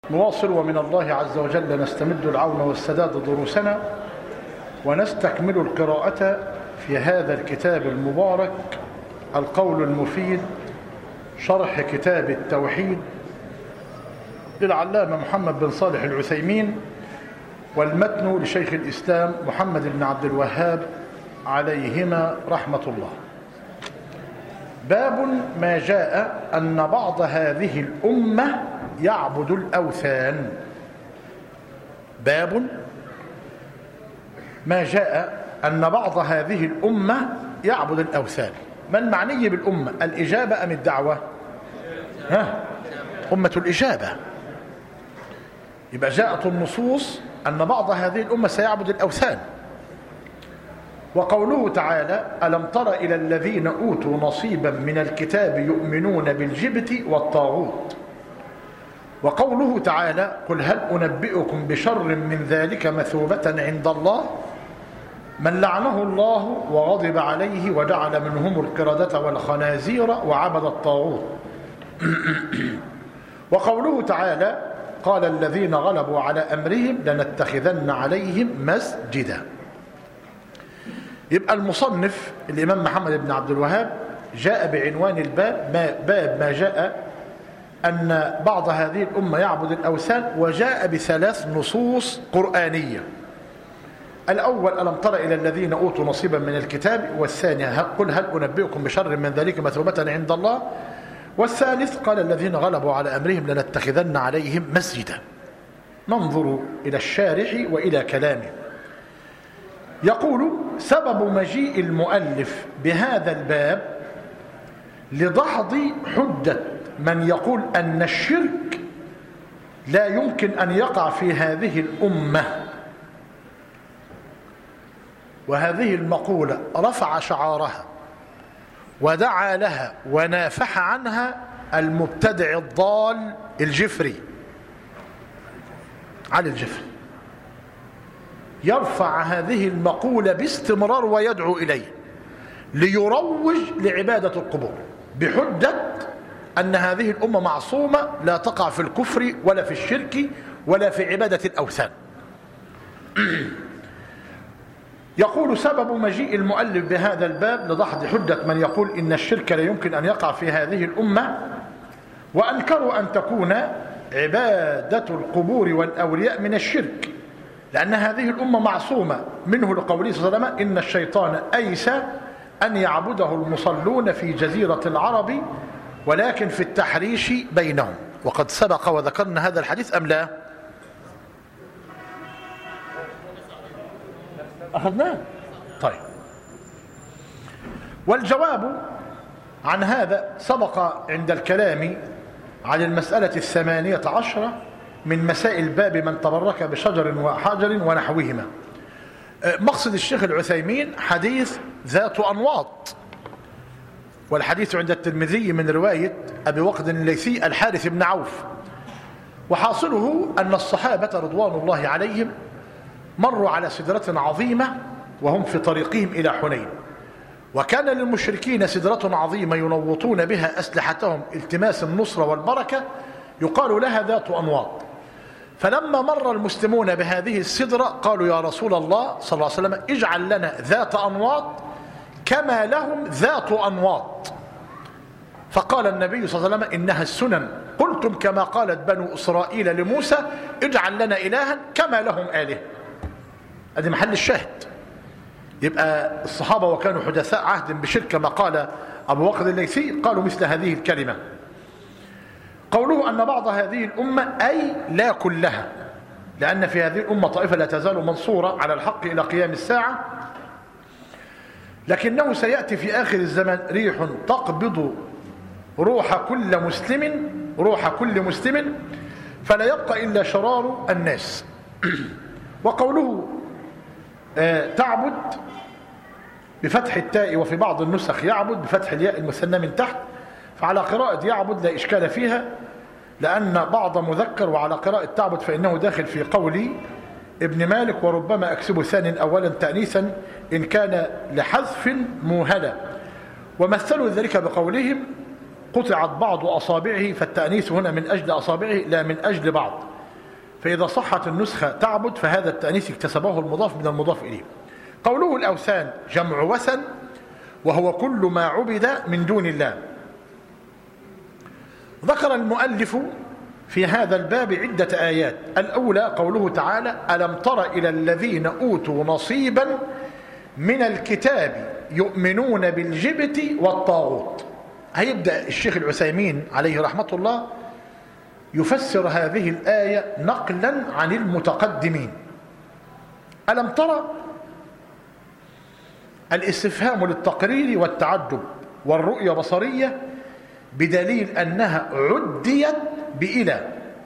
نواصل ومن الله عز وجل نستمد العون والسداد دروسنا ونستكمل القراءة في هذا الكتاب المبارك القول المفيد شرح كتاب التوحيد للعلامة محمد بن صالح العثيمين والمتن لشيخ الإسلام محمد بن عبد الوهاب عليهما رحمة الله. باب ما جاء أن بعض هذه الأمة يعبد الأوثان. باب ما جاء أن بعض هذه الأمة يعبد الأوثان. ما المعني بالأمة؟ الإجابة أم الدعوة؟ أمة الإجابة. يبقى جاءت النصوص أن بعض هذه الأمة سيعبد الأوثان. وقوله تعالى: ألم تر إلى الذين أوتوا نصيبا من الكتاب يؤمنون بالجبت والطاغوت. وقوله تعالى: قل هل أنبئكم بشر من ذلك مثوبة عند الله من لعنه الله وغضب عليه وجعل منهم القردة والخنازير وعبد الطاغوت. وقوله تعالى: قال الذين غلبوا على أمرهم لنتخذن عليهم مسجدا. يبقى المصنف الإمام محمد بن عبد الوهاب جاء بعنوان الباب باب ما جاء أن بعض هذه الأمة يعبد الأوثان، وجاء بثلاث نصوص قرآنية. الأول: ألم تر إلى الذين أوتوا نصيبا من الكتاب. والثاني: قل هل أنبئكم بشر من ذلك مثوبة عند الله. والثالث: قال الذين غلبوا على أمرهم لنتخذن عليهم مسجدا. ننظر إلى الشارح وإلى كلامه. يقول: سبب مجيء المؤلف بهذا الباب لدحض حجة من يقول أن الشرك لا يمكن أن يقع في هذه الأمة. وهذه المقولة رفع شعارها ودعا لها ونافح عنها المبتدع الضال الجفري، علي الجفري. يرفع هذه المقولة باستمرار ويدعو إليه ليروج لعبادة القبور بحجة أن هذه الأمة معصومة لا تقع في الكفر ولا في الشرك ولا في عبادة الأوثان. يقول: سبب مجيء المؤلف بهذا الباب لدحض حجة من يقول إن الشرك لا يمكن أن يقع في هذه الأمة، وأنكروا أن تكون عبادة القبور والأولياء من الشرك، لأن هذه الأمة معصومة منه لقوله صلى الله عليه وسلم: إن الشيطان أيس أن يعبده المصلون في جزيرة العرب ولكن في التحريش بينهم. وقد سبق وذكرنا هذا الحديث أم لا؟ أخذناه؟ طيب. والجواب عن هذا سبق عند الكلام عن المسألة 18 من مسائل باب من تبرك بشجر وحجر ونحوهما. مقصد الشيخ العثيمين حديث ذات أنواط، والحديث عند الترمذي من رواية أبي وقد الليثي الحارث بن عوف. وحاصله أن الصحابة رضوان الله عليهم مروا على سدرة عظيمة وهم في طريقهم إلى حنين، وكان للمشركين سدرة عظيمة ينوطون بها أسلحتهم التماس النصر والبركة، يقال لها ذات أنواط. فلما مر المسلمون بهذه السدرة قالوا: يا رسول الله صلى الله عليه وسلم، اجعل لنا ذات أنواط كما لهم ذات أنواط. فقال النبي صلى الله عليه وسلم: إنها السنن، قلتم كما قالت بنو إسرائيل لموسى: اجعل لنا إلها كما لهم آله. هذا محل الشاهد. يبقى الصحابة وكانوا حدثاء عهد بشرك كما قال أبو وقد الليثي قالوا مثل هذه الكلمة. قوله أن بعض هذه الأمة أي لا كلها، لأن في هذه الأمة طائفة لا تزال منصورة على الحق إلى قيام الساعة، لكنه سيأتي في آخر الزمان ريح تقبض روح كل مسلم فلا يبقى إلا شرار الناس. وقوله تعبد بفتح التاء، وفي بعض النسخ يعبد بفتح الياء المثنى من تحت، فعلى قراءة يعبد لا إشكال فيها لأن بعض مذكر، وعلى قراءة تعبد فإنه داخل في قول ابن مالك: وربما أكسب ثاني أولا تأنيثا إن كان لحذف موهلا. ومثلوا ذلك بقولهم: قطعت بعض أصابعه، فالتأنيث هنا من أجل أصابعه لا من أجل بعض، فإذا صحت النسخة تعبد فهذا التأنيث اكتسبه المضاف من المضاف إليه. قوله الأوثان جمع وثن، وهو كل ما عبد من دون الله. ذكر المؤلف في هذا الباب عدة آيات. الأولى قوله تعالى: ألم تر إلى الذين أوتوا نصيبا من الكتاب يؤمنون بالجبت والطاغوت. هيبدأ الشيخ العثيمين عليه رحمة الله يفسر هذه الآية نقلا عن المتقدمين. ألم ترى الاستفهام للتقرير والتعجب والرؤية بصرية، بدليل أنها عديت بإلى،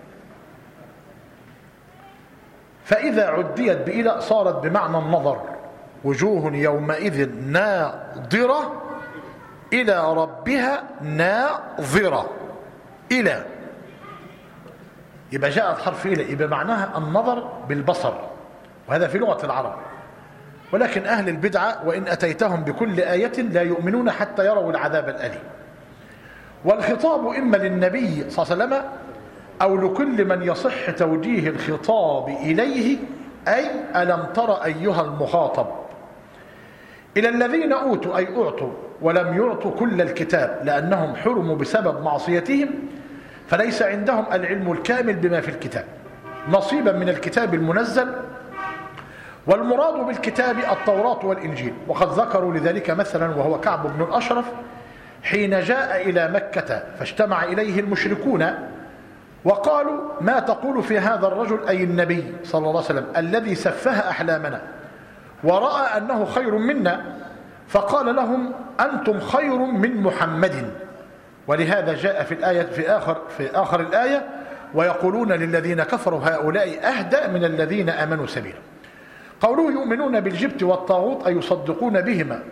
فإذا عديت بإلى صارت بمعنى النظر. وجوه يومئذ ناظرة إلى ربها ناظرة. إلى يبقى جاءت حرف إلى، يبقى معناها النظر بالبصر، وهذا في لغة العرب. ولكن أهل البدعة وإن أتيتهم بكل آية لا يؤمنون حتى يروا العذاب الأليم. والخطاب إما للنبي صلى الله عليه وسلم أو لكل من يصح توجيه الخطاب إليه، أي ألم تر أيها المخاطب. إلى الذين أوتوا أي أعطوا ولم يعطوا كل الكتاب، لأنهم حرموا بسبب معصيتهم، فليس عندهم العلم الكامل بما في الكتاب، نصيبا من الكتاب المنزل. والمراد بالكتاب التوراة والإنجيل، وقد ذكروا لذلك مثلا وهو كعب بن الأشرف حين جاء إلى مكة فاجتمع إليه المشركون وقالوا: ما تقول في هذا الرجل، أي النبي صلى الله عليه وسلم، الذي سفه أحلامنا ورأى أنه خير منا؟ فقال لهم: أنتم خير من محمد. ولهذا جاء في الآية في آخر الآية: ويقولون للذين كفروا هؤلاء أهدى من الذين آمنوا سبيلا. قوله يؤمنون بالجبت والطاغوت أي يصدقون بهما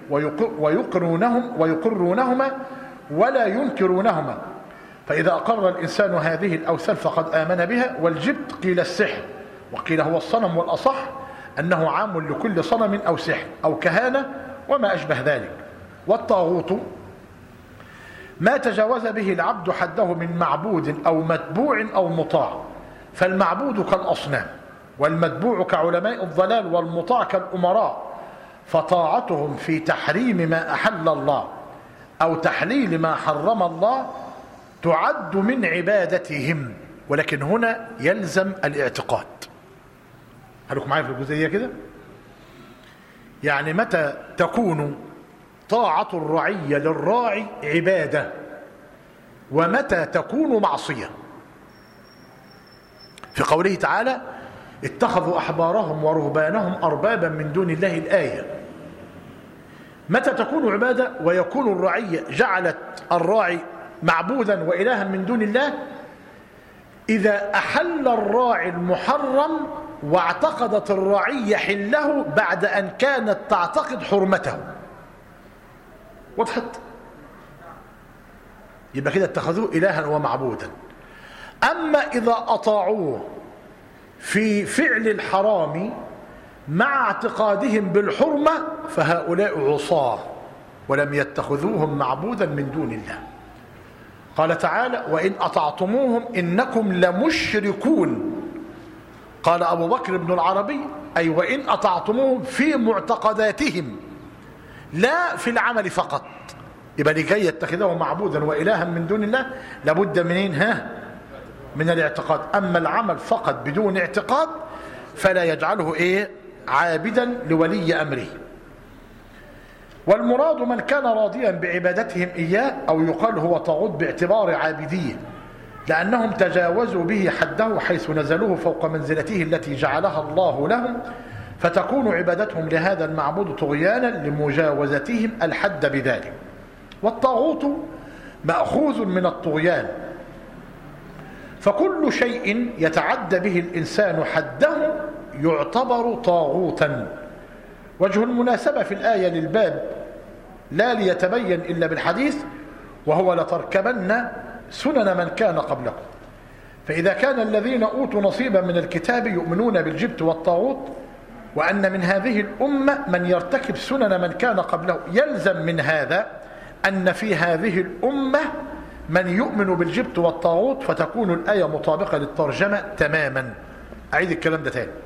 ويقرونهما ولا ينكرونهما. فإذا أقر الإنسان هذه الأوثان فقد آمن بها. والجبت قيل السحر، وقيل هو الصنم، والأصح أنه عام لكل صنم أو سحر أو كهانة وما أشبه ذلك. والطاغوت ما تجاوز به العبد حده من معبود أو متبوع أو مطاع، فالمعبود كالأصنام، والمتبوع كعلماء الضلال، والمطاع كالأمراء، فطاعتهم في تحريم ما أحل الله أو تحليل ما حرم الله تعد من عبادتهم. ولكن هنا يلزم الاعتقاد. هلكم معايا في الجزئية كده؟ يعني متى تكون طاعة الرعية للراعي عبادة، ومتى تكون معصية؟ في قوله تعالى: اتخذوا أحبارهم ورهبانهم أربابا من دون الله، الآية. متى تكون عبادة ويكون الرعية جعلت الراعي معبودا وإلها من دون الله؟ إذا أحل الراعي المحرم واعتقدت الرعية حله بعد أن كانت تعتقد حرمته. وضحت؟ يبقى كده اتخذوه إلها ومعبودا. أما إذا أطاعوه في فعل الحرام مع اعتقادهم بالحرمة فهؤلاء عصاة ولم يتخذوهم معبودا من دون الله. قال تعالى: وإن أطعتموهم إنكم لمشركون. قال أبو بكر بن العربي: أي وإن أطعتموهم في معتقداتهم لا في العمل فقط. يبقى لكي يتخذه معبودا وإلها من دون الله لابد منين؟ من الاعتقاد. أما العمل فقط بدون اعتقاد فلا يجعله عابدا لولي أمره. والمراد من كان راضيا بعبادتهم إياه، أو يقال هو طاغوت باعتبار عابديه، لأنهم تجاوزوا به حده حيث نزلوه فوق منزلته التي جعلها الله لهم، فتكون عبادتهم لهذا المعبود طغيانا لمجاوزتهم الحد بذلك. والطاغوت مأخوذ من الطغيان، فكل شيء يتعدى به الإنسان حده يعتبر طاغوتا. وجه المناسبة في الآية للباب لا ليتبين إلا بالحديث، وهو لتركبن سنن من كان قبلكم. فإذا كان الذين أوتوا نصيبا من الكتاب يؤمنون بالجبت والطاغوت، وأن من هذه الأمة من يرتكب سنن من كان قبله، يلزم من هذا أن في هذه الأمة من يؤمن بالجبت والطاغوت، فتكون الآية مطابقة للترجمة تماما. أعيد الكلام ده تاني.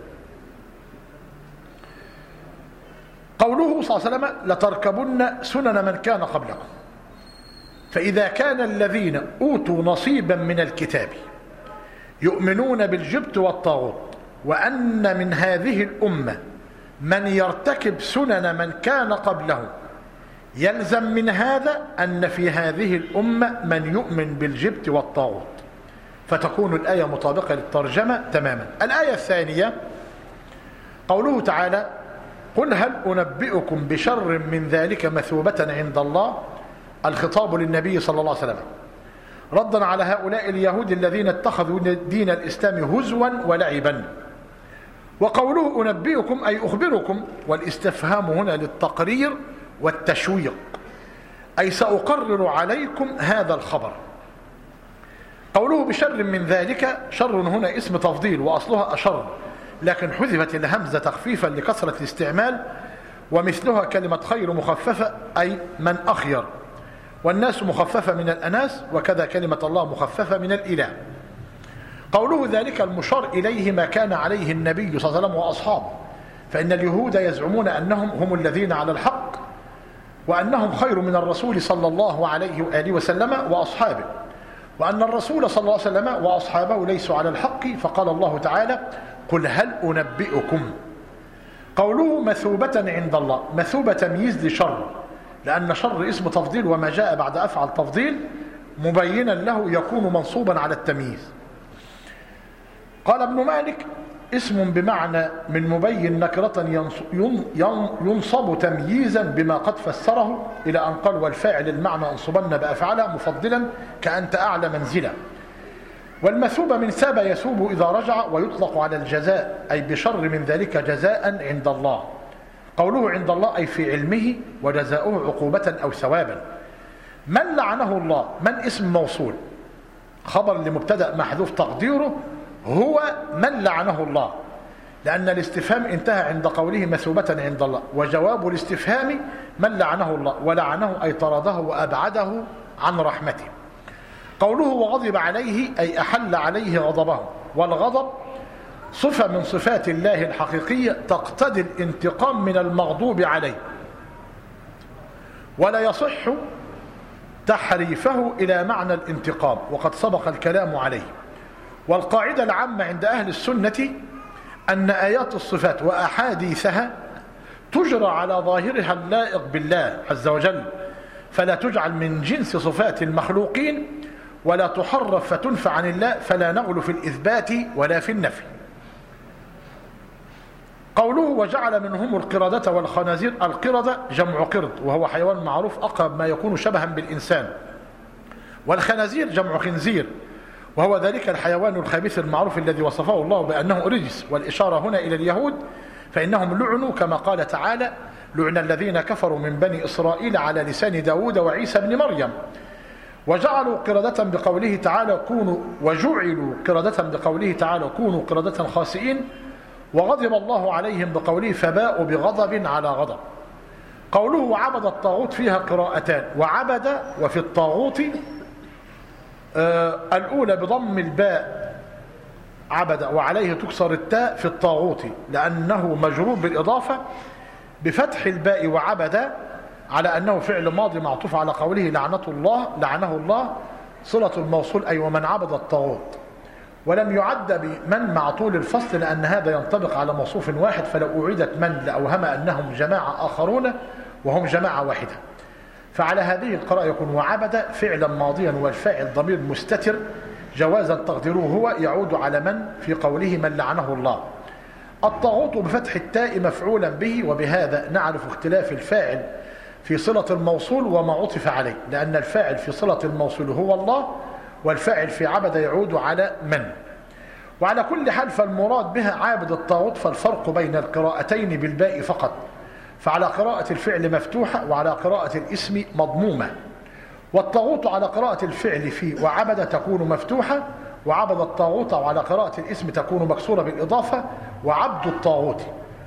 قوله صلى الله عليه وسلم لتركبن سنن من كان قبلكم، فإذا كان الذين أوتوا نصيبا من الكتاب يؤمنون بالجبت والطاغوت، وأن من هذه الأمة من يرتكب سنن من كان قبله، يلزم من هذا أن في هذه الأمة من يؤمن بالجبت والطاغوت، فتكون الآية مطابقة للترجمة تماما. الآية الثانية قوله تعالى قل هل أنبئكم بشر من ذلك مثوبة عند الله، الخطاب للنبي صلى الله عليه وسلم ردا على هؤلاء اليهود الذين اتخذوا دين الإسلام هزوا ولعبا. وقوله أنبئكم أي أخبركم، والاستفهام هنا للتقرير والتشويق، أي سأقرر عليكم هذا الخبر. قوله بشر من ذلك، شر هنا اسم تفضيل وأصلها أشر، لكن حذفت الهمزة تخفيفا لكثرة الاستعمال، ومثلها كلمة خير مخففة أي من أخير، والناس مخففة من الأناس، وكذا كلمة الله مخففة من الإله. قوله ذلك المشار إليه ما كان عليه النبي صلى الله عليه وسلم وأصحابه، فإن اليهود يزعمون أنهم هم الذين على الحق، وأنهم خير من الرسول صلى الله عليه وآله وسلم وأصحابه، وأن الرسول صلى الله عليه وسلم وأصحابه ليسوا على الحق، فقال الله تعالى قل هل أنبئكم. قوله مثوبة عند الله، مثوبة تمييز لشر، لأن شر اسم تفضيل، وما جاء بعد أفعل تفضيل مبينا له يكون منصوبا على التمييز. قال ابن مالك اسم بمعنى من مبين نكرة ينصب تمييزا بما قد فسره، إلى أن قال والفاعل المعنى انصبن بأفعل مفضلا كأنت أعلى منزلا. والمثوبة من ثاب يثوب إذا رجع، ويطلق على الجزاء أي بشر من ذلك جزاء عند الله. قوله عند الله أي في علمه، وجزاؤه عقوبة أو ثوابا. من لعنه الله، من اسم موصول خبر لمبتدأ محذوف تقديره هو من لعنه الله، لأن الاستفهام انتهى عند قوله مثوبة عند الله، وجواب الاستفهام من لعنه الله، ولعنه أي طرده وأبعده عن رحمته. قوله وغضب عليه أي أحل عليه غضبه، والغضب صفة من صفات الله الحقيقية تقتضي الانتقام من المغضوب عليه، ولا يصح تحريفه إلى معنى الانتقام، وقد سبق الكلام عليه. والقاعدة العامة عند أهل السنة أن آيات الصفات وأحاديثها تجرى على ظاهرها اللائق بالله عز وجل، فلا تجعل من جنس صفات المخلوقين، ولا تحرف فتنفى عن الله، فلا نغل في الإثبات ولا في النفي. قوله وجعل منهم القردة والخنازير، القردة جمع قرد، وهو حيوان معروف أقرب ما يكون شبها بالإنسان، والخنازير جمع خنزير، وهو ذلك الحيوان الخبيث المعروف الذي وصفه الله بأنه رجس، والإشارة هنا إلى اليهود، فإنهم لعنوا كما قال تعالى لعن الذين كفروا من بني إسرائيل على لسان داود وعيسى بن مريم. وجعلوا قردة بقوله تعالى كونوا، وجعلوا قردة بقوله تعالى كونوا قردة خاسئين، وغضب الله عليهم بقوله فباءوا بغضب على غضب. قوله وعبد الطاغوت فيها قراءتان، وعبد وفي الطاغوت الأولى بضم الباء عبد، وعليه تكسر التاء في الطاغوت لأنه مجرور بالإضافة، بفتح الباء وعبد على أنه فعل ماضي معطوف على قوله لعنه الله صلة الموصول أي ومن عبد الطاغوت، ولم يعد بمن مع طول الفصل لأن هذا ينطبق على موصوف واحد، فلو أعيدت من لأوهم أنهم جماعة آخرون وهم جماعة واحدة. فعلى هذه القراءة يكون وعبد فعلا ماضيا والفاعل ضمير مستتر جوازا تقديره هو يعود على من في قوله من لعنه الله. الطاغوت بفتح التاء مفعولا به، وبهذا نعرف اختلاف الفاعل في صلة الموصول وما عطف عليه، لأن الفاعل في صلة الموصول هو الله، والفاعل في عبد يعود على من. وعلى كل حال فالمراد بها عابد الطاغوت، فالفرق بين القراءتين بالباء فقط، فعلى قراءة الفعل مفتوحة وعلى قراءة الاسم مضمومة. والطاغوت على قراءة الفعل في وعبد تكون مفتوحة، وعبد الطاغوت وعلى قراءة الاسم تكون مكسورة بالإضافة وعبد الطاغوت.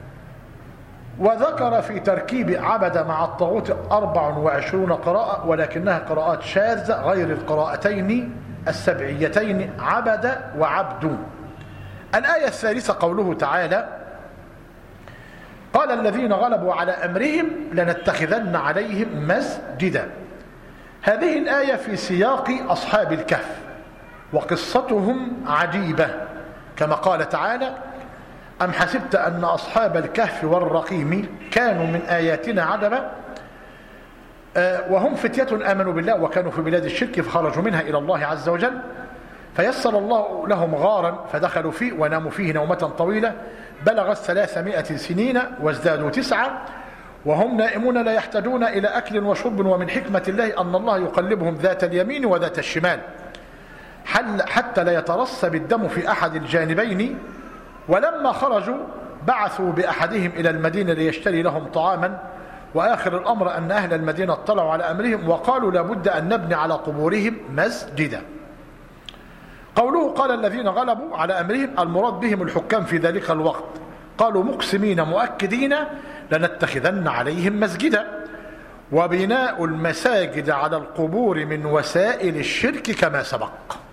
وذكر في تركيب عبد مع الطاغوت 24 قراءة، ولكنها قراءات شاذة غير القراءتين السبعيتين عبد وعبد. الآية الثالثة قوله تعالى: قال الذين غلبوا على أمرهم لنتخذن عليهم مسجدا. هذه الآية في سياق أصحاب الكهف، وقصتهم عجيبة، كما قال تعالى: أم حسبت أن أصحاب الكهف والرقيم كانوا من آياتنا عجبا وهم فتية آمنوا بالله وكانوا في بلاد الشرك فخرجوا منها إلى الله عز وجل فيسر الله لهم غارا فدخلوا فيه وناموا فيه نومة طويلة بلغت 300 سنين وازدادوا 9 وهم نائمون لا يحتاجون إلى أكل وشرب ومن حكمة الله أن الله يقلبهم ذات اليمين وذات الشمال حتى لا يترسب الدم في أحد الجانبين. ولما خرجوا بعثوا بأحدهم إلى المدينة ليشتري لهم طعاما، وآخر الأمر أن أهل المدينة اطلعوا على أمرهم وقالوا لابد أن نبني على قبورهم مسجدا. قوله قال الذين غلبوا على أمرهم المراد بهم الحكام في ذلك الوقت، قالوا مقسمين مؤكدين لنتخذن عليهم مسجدا. وبناء المساجد على القبور من وسائل الشرك كما سبق.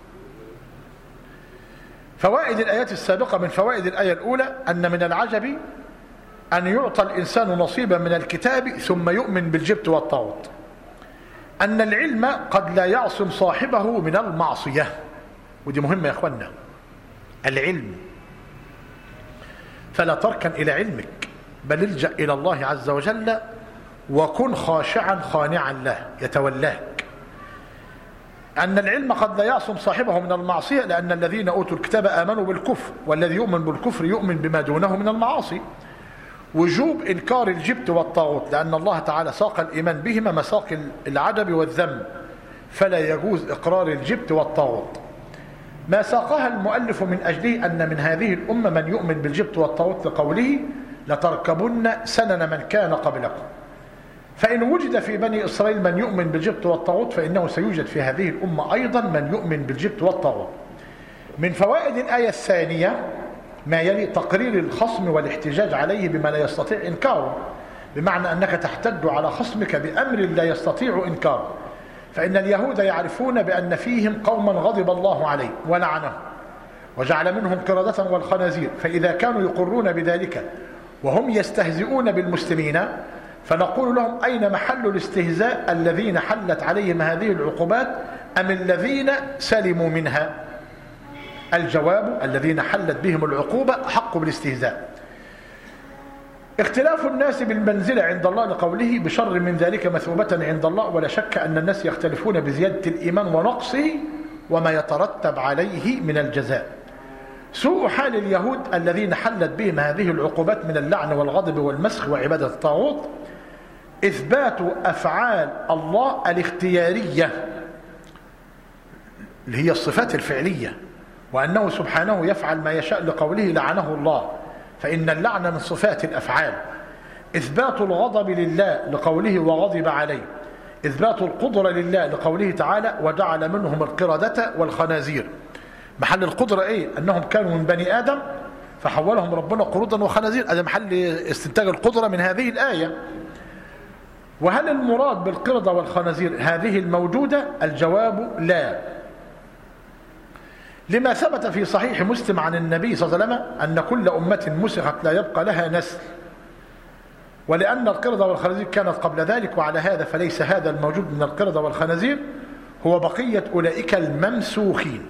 فوائد الآيات السابقة: من فوائد الآية الأولى أن من العجب أن يعطى الإنسان نصيبا من الكتاب ثم يؤمن بالجبت والطاغوت، أن العلم قد لا يعصم صاحبه من المعصية، ودي مهمة يا أخوانا، العلم، فلا تركن إلى علمك بل الجأ إلى الله عز وجل وكن خاشعا خانعا له يتولاك. أن العلم قد لا يعصم صاحبه من المعصية لأن الذين أوتوا الكتاب آمنوا بالكفر، والذي يؤمن بالكفر يؤمن بما دونه من المعاصي. وجوب إنكار الجبت والطاغوت لأن الله تعالى ساق الإيمان بهما مساق العجب والذم، فلا يجوز إقرار الجبت والطاغوت. ما ساقها المؤلف من أجله أن من هذه الأمة من يؤمن بالجبت والطاغوت لقوله لتركبن سنن من كان قبلكم، فإن وجد في بني إسرائيل من يؤمن بالجبت والطاغوت فإنه سيوجد في هذه الأمة أيضا من يؤمن بالجبت والطاغوت. من فوائد الآية الثانية ما يلي: تقرير الخصم والاحتجاج عليه بما لا يستطيع إنكاره، بمعنى أنك تحتج على خصمك بأمر لا يستطيع إنكاره، فإن اليهود يعرفون بأن فيهم قوما غضب الله عليه ولعنهم وجعل منهم قردة والخنازير، فإذا كانوا يقرون بذلك وهم يستهزئون بالمسلمين فنقول لهم أين محل الاستهزاء الذين حلت عليهم هذه العقوبات أم الذين سلموا منها؟ الجواب: الذين حلت بهم العقوبة حق بالاستهزاء. اختلاف الناس بالمنزلة عند الله لقوله بشر من ذلك مثوبة عند الله، ولا شك أن الناس يختلفون بزيادة الإيمان ونقصه وما يترتب عليه من الجزاء. سوء حال اليهود الذين حلت بهم هذه العقوبات من اللعن والغضب والمسخ وعبادة الطاغوت إثبات أفعال الله الاختيارية اللي هي الصفات الفعلية، وأنه سبحانه يفعل ما يشاء لقوله لعنه الله، فإن اللعن من صفات الأفعال. إثبات الغضب لله لقوله وغضب عليه. إثبات القدرة لله لقوله تعالى وجعل منهم القردة والخنازير. محل القدرة إيه؟ أنهم كانوا من بني آدم فحولهم ربنا قرودا وخنازير، هذا محل استنتاج القدرة من هذه الآية. وهل المراد بالقردة والخنازير هذه الموجودة؟ الجواب لا، لما ثبت في صحيح مسلم عن النبي صلى الله عليه وسلم أن كل أمة مسخت لا يبقى لها نسل، ولأن القردة والخنازير كانت قبل ذلك، وعلى هذا فليس هذا الموجود من القردة والخنازير هو بقية أولئك الممسوخين.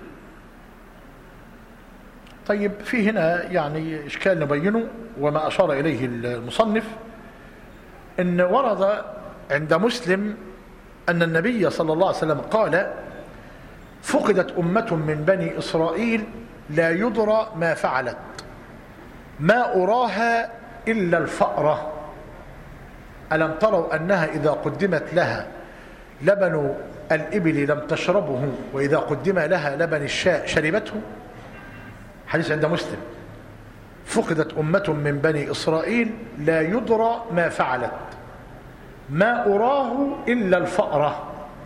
طيب، في هنا يعني إشكال نبينه وما أشار إليه المصنف، إن ورد عند مسلم أن النبي صلى الله عليه وسلم قال فقدت أمة من بني إسرائيل لا يدرى ما فعلت ما أراها إلا الفأرة، ألم تروا أنها إذا قدمت لها لبن الإبل لم تشربه وإذا قدم لها لبن الشاء شربته. حديث عند مسلم. فقدت أمة من بني إسرائيل لا يدرى ما فعلت ما أراه إلا الفأرة.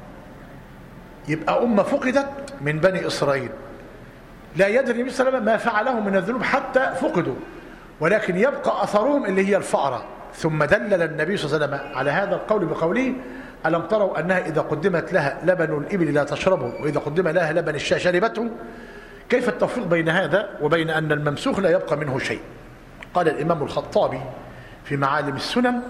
يبقى أمة فقدت من بني إسرائيل لا يدري النبي صلى الله عليه وسلم ما فعله من الذنوب حتى فقدوا، ولكن يبقى أثرهم اللي هي الفأرة. ثم دلل النبي صلى الله عليه وسلم على هذا القول بقوله ألم تروا أنها إذا قدمت لها لبن الإبل لا تشربه وإذا قدم لها لبن الشاة شربته. كيف التوفيق بين هذا وبين أن الممسوخ لا يبقى منه شيء؟ قال الإمام الخطابي في معالم السنن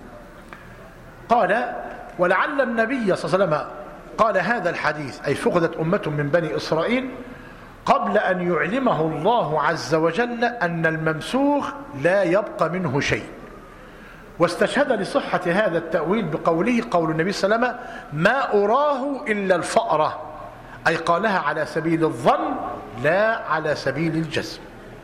قال: ولعل النبي صلى الله عليه وسلم قال هذا الحديث، أي فقدت أمة من بني إسرائيل، قبل أن يعلمه الله عز وجل أن الممسوخ لا يبقى منه شيء. واستشهد لصحة هذا التأويل بقوله قول النبي صلى الله عليه وسلم: ما أراه إلا الفأرة، أي قالها على سبيل الظن لا على سبيل الجزم.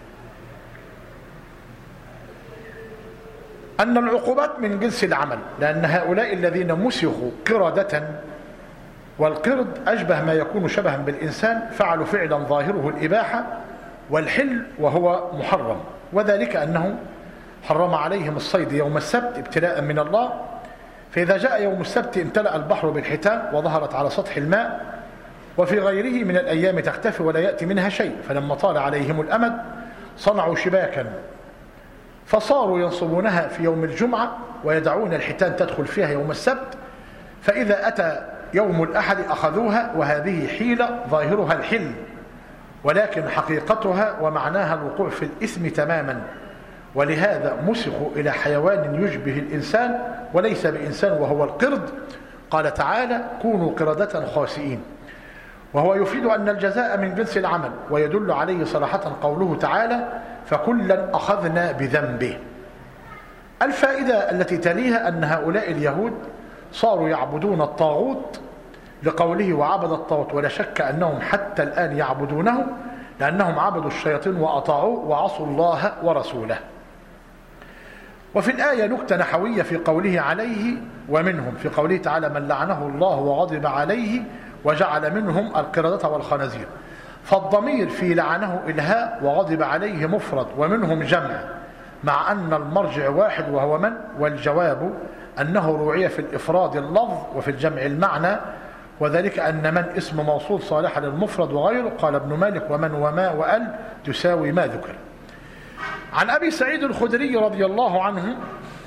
أن العقوبات من جنس العمل، لأن هؤلاء الذين مسخوا قردة، والقرد أشبه ما يكون شبها بالإنسان، فعلوا فعلا ظاهره الإباحة والحل وهو محرم، وذلك أنه حرم عليهم الصيد يوم السبت ابتلاء من الله، فإذا جاء يوم السبت امتلأ البحر بالحيتان وظهرت على سطح الماء، وفي غيره من الأيام تختفي ولا يأتي منها شيء، فلما طال عليهم الأمد صنعوا شباكا فصاروا ينصبونها في يوم الجمعة ويدعون الحيتان تدخل فيها يوم السبت، فإذا أتى يوم الأحد أخذوها، وهذه حيلة ظاهرها الحل ولكن حقيقتها ومعناها الوقوع في الإثم تماما، ولهذا مسخوا إلى حيوان يشبه الإنسان وليس بإنسان وهو القرد. قال تعالى: كونوا قردة خاسئين، وهو يفيد أن الجزاء من جنس العمل، ويدل عليه صراحة قوله تعالى: فكلا أخذنا بذنبه. الفائدة التي تليها أن هؤلاء اليهود صاروا يعبدون الطاغوت لقوله: وعبد الطاغوت، ولا شك أنهم حتى الآن يعبدونه، لأنهم عبدوا الشياطين وأطاعوه وعصوا الله ورسوله. وفي الآية نكتة نحوية في قوله عليه ومنهم، في قوله تعالى: من لعنه الله وغضب عليه وجعل منهم القردة والخنازير، فالضمير في لعنه إلهاء وغضب عليه مفرد ومنهم جمع، مع أن المرجع واحد وهو من، والجواب أنه روعي في الإفراد اللفظ وفي الجمع المعنى، وذلك أن من اسم موصول صالح للمفرد وغيره. قال ابن مالك: ومن وما وأل تساوي ما ذكر. عن أبي سعيد الخدري رضي الله عنه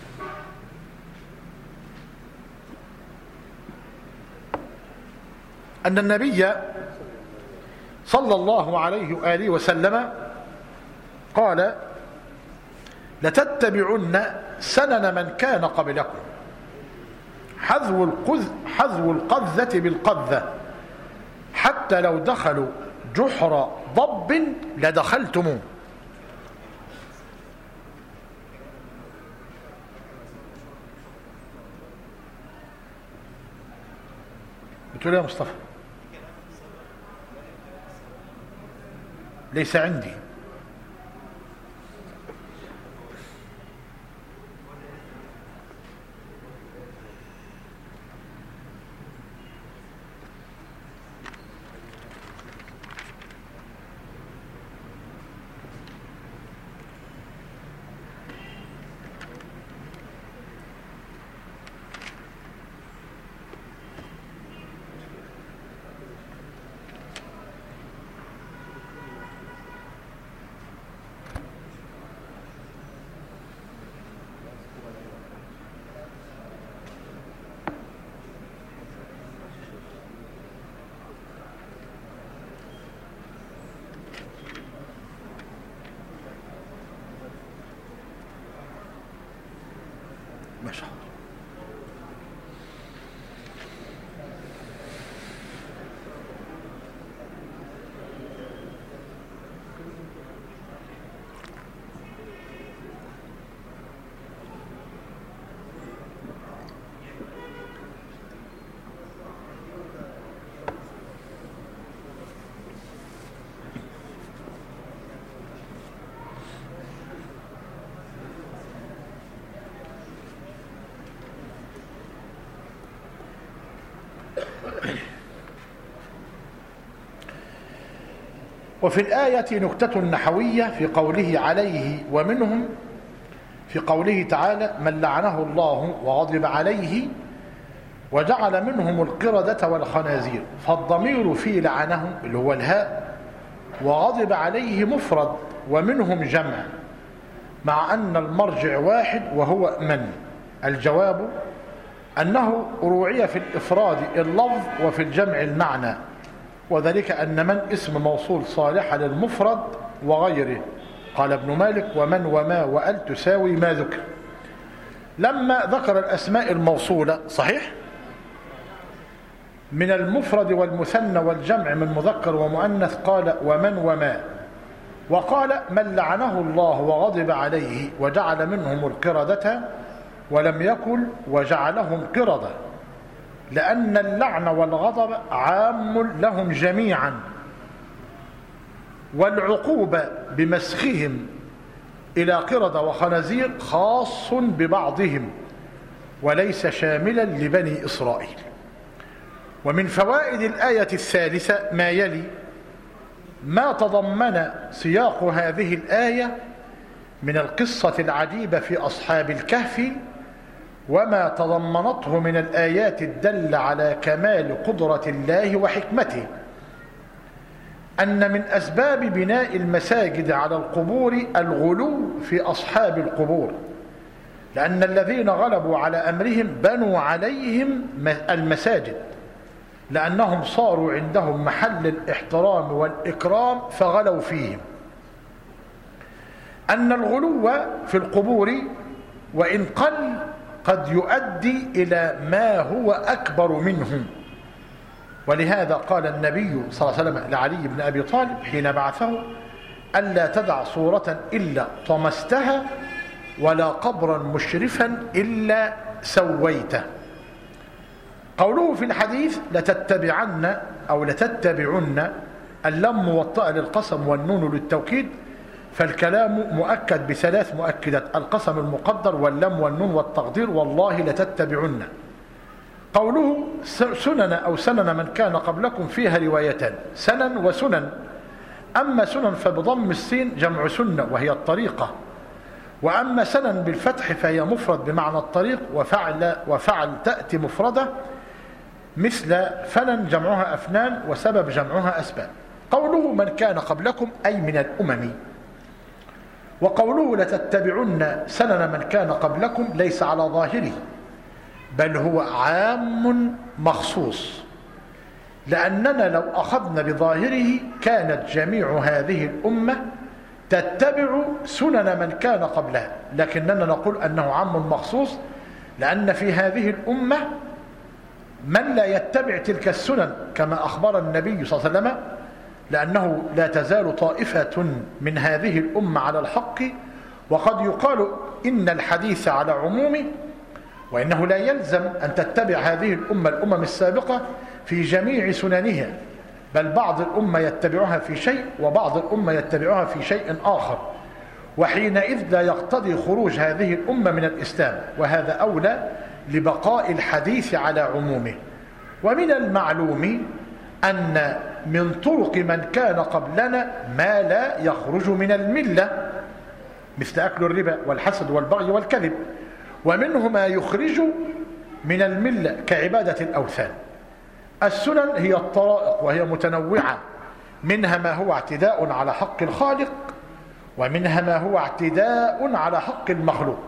أن النبي صلى الله عليه وآله وسلم قال: لتتبعن سنن من كان قبلكم حذو القذة بالقذة، حتى لو دخلوا جحر ضب لدخلتموه. بتقول يا مصطفى؟ ليس عندي. ما شاء الله. وفي الآية نكتة نحوية في قوله عليه ومنهم، في قوله تعالى: من لعنه الله وغضب عليه وجعل منهم القردة والخنازير، فالضمير في لعنه اللي هو الهاء، وغضب عليه مفرد ومنهم جمع، مع أن المرجع واحد وهو من. الجواب أنه روعي في الإفراد اللفظ وفي الجمع المعنى، وذلك أن من اسم موصول صالحة للمفرد وغيره. قال ابن مالك: ومن وما وأل تساوي ما ذكر. لما ذكر الأسماء الموصولة صحيح من المفرد والمثنى والجمع من مذكر ومؤنث قال: ومن وما. وقال: من لعنه الله وغضب عليه وجعل منهم القردة ولم يكن وجعلهم قردة، لأن اللعن والغضب عام لهم جميعا، والعقوبة بمسخهم إلى قردة وخنازير خاص ببعضهم وليس شاملا لبني إسرائيل. ومن فوائد الآية الثالثة ما يلي: ما تضمن سياق هذه الآية من القصة العجيبة في أصحاب الكهف، وما تضمنته من الآيات الدالة على كمال قدرة الله وحكمته. أن من أسباب بناء المساجد على القبور الغلو في أصحاب القبور، لأن الذين غلبوا على أمرهم بنوا عليهم المساجد، لأنهم صاروا عندهم محل الاحترام والإكرام فغلوا فيهم. أن الغلو في القبور وإن قل قد يؤدي إلى ما هو أكبر منه، ولهذا قال النبي صلى الله عليه وسلم لعلي بن أبي طالب حين بعثه: ألا تدع صورة إلا طمستها ولا قبرا مشرفا إلا سويته. قوله في الحديث: لتتبعن أو لتتبعن، اللام موطأة للقسم والنون للتوكيد، فالكلام مؤكد بثلاث مؤكدات: القسم المقدر واللام والنون والتقدير، والله لتتبعن. قوله سنن أو سنن من كان قبلكم فيها روايتان: سنن وسنن. أما سنن فبضم السين جمع سنة وهي الطريقة، وأما سنن بالفتح فهي مفرد بمعنى الطريق، وفعل تأتي مفردة مثل فنن جمعها أفنان وسبب جمعها أسباب. قوله من كان قبلكم أي من الأمم. وقوله لتتبعن سنن من كان قبلكم ليس على ظاهره، بل هو عام مخصوص، لأننا لو أخذنا بظاهره كانت جميع هذه الأمة تتبع سنن من كان قبلها، لكننا نقول أنه عام مخصوص، لأن في هذه الأمة من لا يتبع تلك السنن كما أخبر النبي صلى الله عليه وسلم، لأنه لا تزال طائفة من هذه الأمة على الحق. وقد يقال إن الحديث على عمومه، وإنه لا يلزم أن تتبع هذه الأمم السابقة في جميع سننها، بل بعض الأمة يتبعها في شيء وبعض الأمة يتبعها في شيء آخر، وحينئذ لا يقتضي خروج هذه الأمة من الإسلام، وهذا أولى لبقاء الحديث على عمومه. ومن المعلوم أن من طرق من كان قبلنا ما لا يخرج من الملة، مثل أكل الربا والحسد والبغي والكذب، ومنه ما يخرج من الملة كعبادة الأوثان. السنن هي الطرائق وهي متنوعة، منها ما هو اعتداء على حق الخالق، ومنها ما هو اعتداء على حق المخلوق،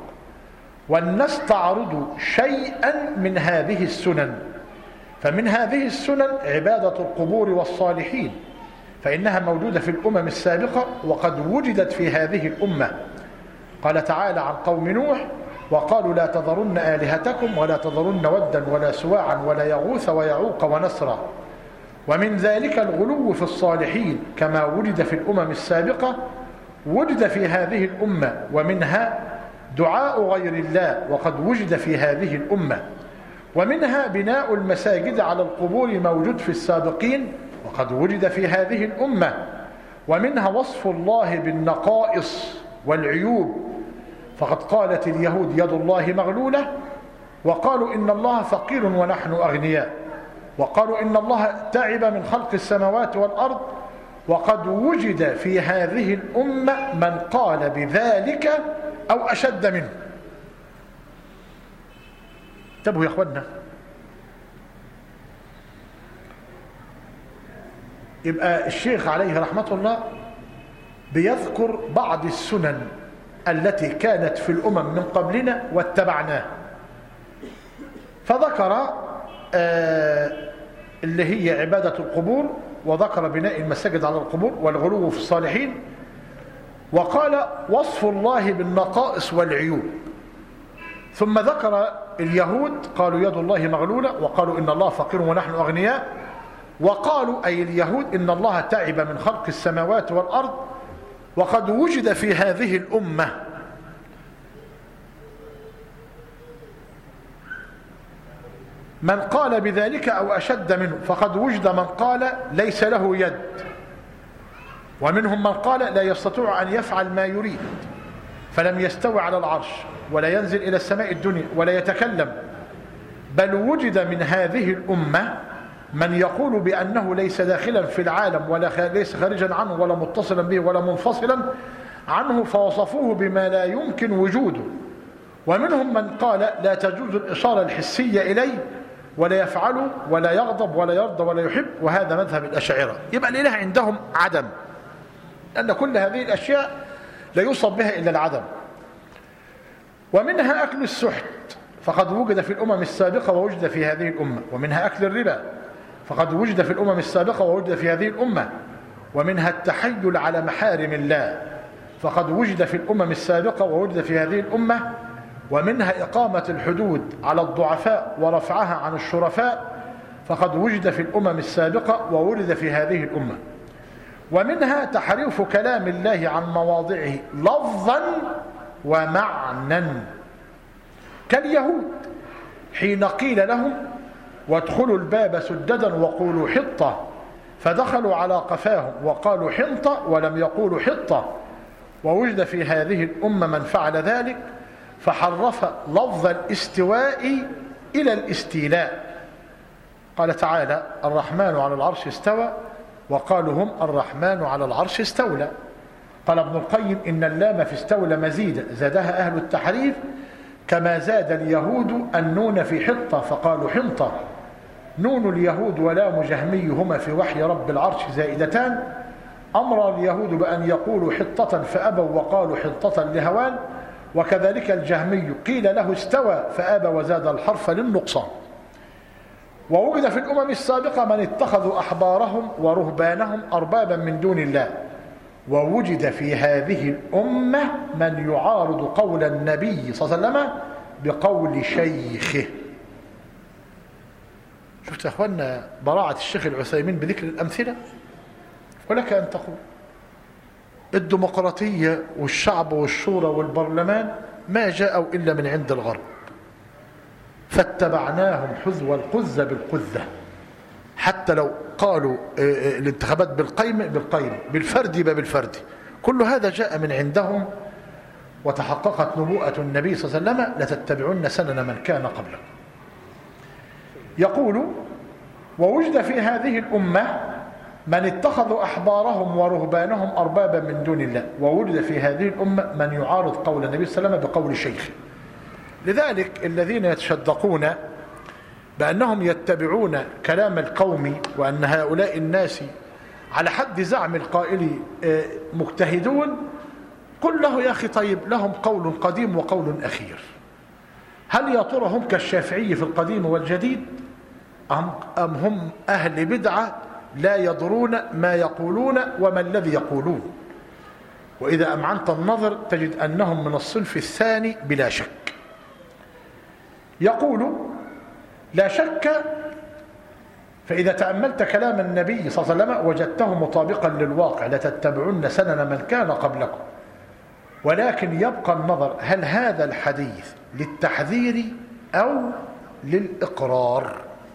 ولنستعرض شيئا من هذه السنن. فمن هذه السنن عبادة القبور والصالحين، فإنها موجودة في الأمم السابقة وقد وجدت في هذه الأمة. قال تعالى عن قوم نوح: وقالوا لا تذرن آلهتكم ولا تذرن ودا ولا سواعا ولا يغوث ويعوق ونسرا. ومن ذلك الغلو في الصالحين كما وجد في الأمم السابقة وجد في هذه الأمة، ومنها دعاء غير الله وقد وجد في هذه الأمة، ومنها بناء المساجد على القبور موجود في السابقين وقد وجد في هذه الأمة، ومنها وصف الله بالنقائص والعيوب، فقد قالت اليهود يد الله مغلولة، وقالوا إن الله فقير ونحن أغنياء، وقالوا إن الله تعب من خلق السماوات والأرض، وقد وجد في هذه الأمة من قال بذلك أو أشد منه. انتبهوا يا أخوانا. يبقى الشيخ عليه رحمة الله بيذكر بعض السنن التي كانت في الأمم من قبلنا واتبعناها، فذكر اللي هي عبادة القبور وذكر بناء المساجد على القبور والغلو في الصالحين، وقال وصف الله بالنقائص والعيوب. ثم ذكر اليهود قالوا يد الله مغلولة، وقالوا إن الله فقير ونحن أغنياء، وقالوا أي اليهود إن الله تعب من خلق السماوات والأرض. وقد وجد في هذه الأمة من قال بذلك أو أشد منه، فقد وجد من قال ليس له يد، ومنهم من قال لا يستطيع أن يفعل ما يريد، فلم يستوي على العرش ولا ينزل إلى السماء الدنيا ولا يتكلم. بل وجد من هذه الأمة من يقول بأنه ليس داخلا في العالم ولا ليس خارجا عنه ولا متصلا به ولا منفصلا عنه، فوصفوه بما لا يمكن وجوده. ومنهم من قال لا تجوز الإشارة الحسية إليه، ولا يفعل ولا يغضب ولا يرضى ولا يحب، وهذا مذهب الأشاعرة. يبقى الإله عندهم عدم، لأن كل هذه الأشياء لا يوصف بها إلا العدم. ومنها أكل السحت، فقد وجد في الأمم السابقة ووجد في هذه الأمة. ومنها أكل الربا، فقد وجد في الأمم السابقة ووجد في هذه الأمة. ومنها التحيل على محارم الله، فقد وجد في الأمم السابقة ووجد في هذه الأمة. ومنها إقامة الحدود على الضعفاء ورفعها عن الشرفاء، فقد وجد في الأمم السابقة وولد في هذه الأمة. ومنها تحريف كلام الله عن مواضعه لفظا ومعنى، كاليهود حين قيل لهم وادخلوا الباب سددا وقولوا حطة، فدخلوا على قفاهم وقالوا حنطة ولم يقولوا حطة. ووجد في هذه الأمة من فعل ذلك، فحرف لفظ الاستواء إلى الاستيلاء. قال تعالى الرحمن على العرش استوى، وقالوا هم الرحمن على العرش استولى. قال ابن القيم إن اللام في استولى مزيدة زادها أهل التحريف، كما زاد اليهود النون في حطة فقالوا حنطة. نون اليهود ولام جهمي هما في وحي رب العرش زائدتان، أمر اليهود بأن يقولوا حطة فأبوا وقالوا حطة لهوان. وكذلك الجهمي قيل له استوى فأبى وزاد الحرف للنقصان. ووجد في الأمم السابقة من اتخذوا أحبارهم ورهبانهم أربابا من دون الله. ووجد في هذه الأمة من يعارض قول النبي صلى الله عليه وسلم بقول شيخه. شفت يا أخوانا براعة الشيخ العثيمين بذكر الأمثلة؟ ولك أن تقول الديمقراطية والشعب والشورى والبرلمان ما جاءوا إلا من عند الغرب، فاتبعناهم حذو القذة بالقذة. حتى لو قالوا الانتخابات بالقيم بالفرد بالفرد، كل هذا جاء من عندهم. وتحققت نبوءة النبي صلى الله عليه وسلم لتتبعن سنن من كان قبلكم. يقول ووجد في هذه الأمة من اتخذوا أحبارهم ورهبانهم أربابا من دون الله. وولد في هذه الأمة من يعارض قول النبي صلى الله عليه وسلم بقول شيخه. لذلك الذين يتشدقون بأنهم يتبعون كلام القوم وأن هؤلاء الناس على حد زعم القائل مجتهدون، قل له يا أخي طيب لهم قول قديم وقول أخير. هل يا ترى هم كالشافعي في القديم والجديد، أم هم أهل بدعة لا يدرون ما يقولون وما الذي يقولون؟ وإذا أمعنت النظر تجد أنهم من الصنف الثاني بلا شك. يقول لا شك، فإذا تأملت كلام النبي صلى الله عليه وسلم وجدته مطابقا للواقع لتتبعن سنن من كان قبلكم. ولكن يبقى النظر هل هذا الحديث للتحذير أو للإقرار؟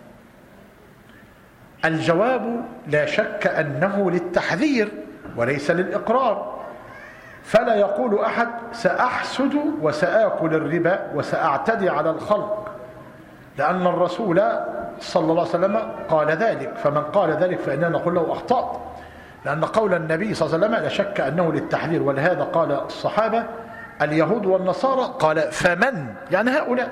الجواب لا شك أنه للتحذير وليس للإقرار. فلا يقول أحد سأحسد وسآكل الربا وسأعتدي على الخلق، لأن الرسول صلى الله عليه وسلم قال ذلك، فمن قال ذلك فإننا نقول له أخطأت، لأن قول النبي صلى الله عليه وسلم لا شك أنه للتحذير. ولهذا قال الصحابة اليهود والنصارى قال فمن، يعني هؤلاء.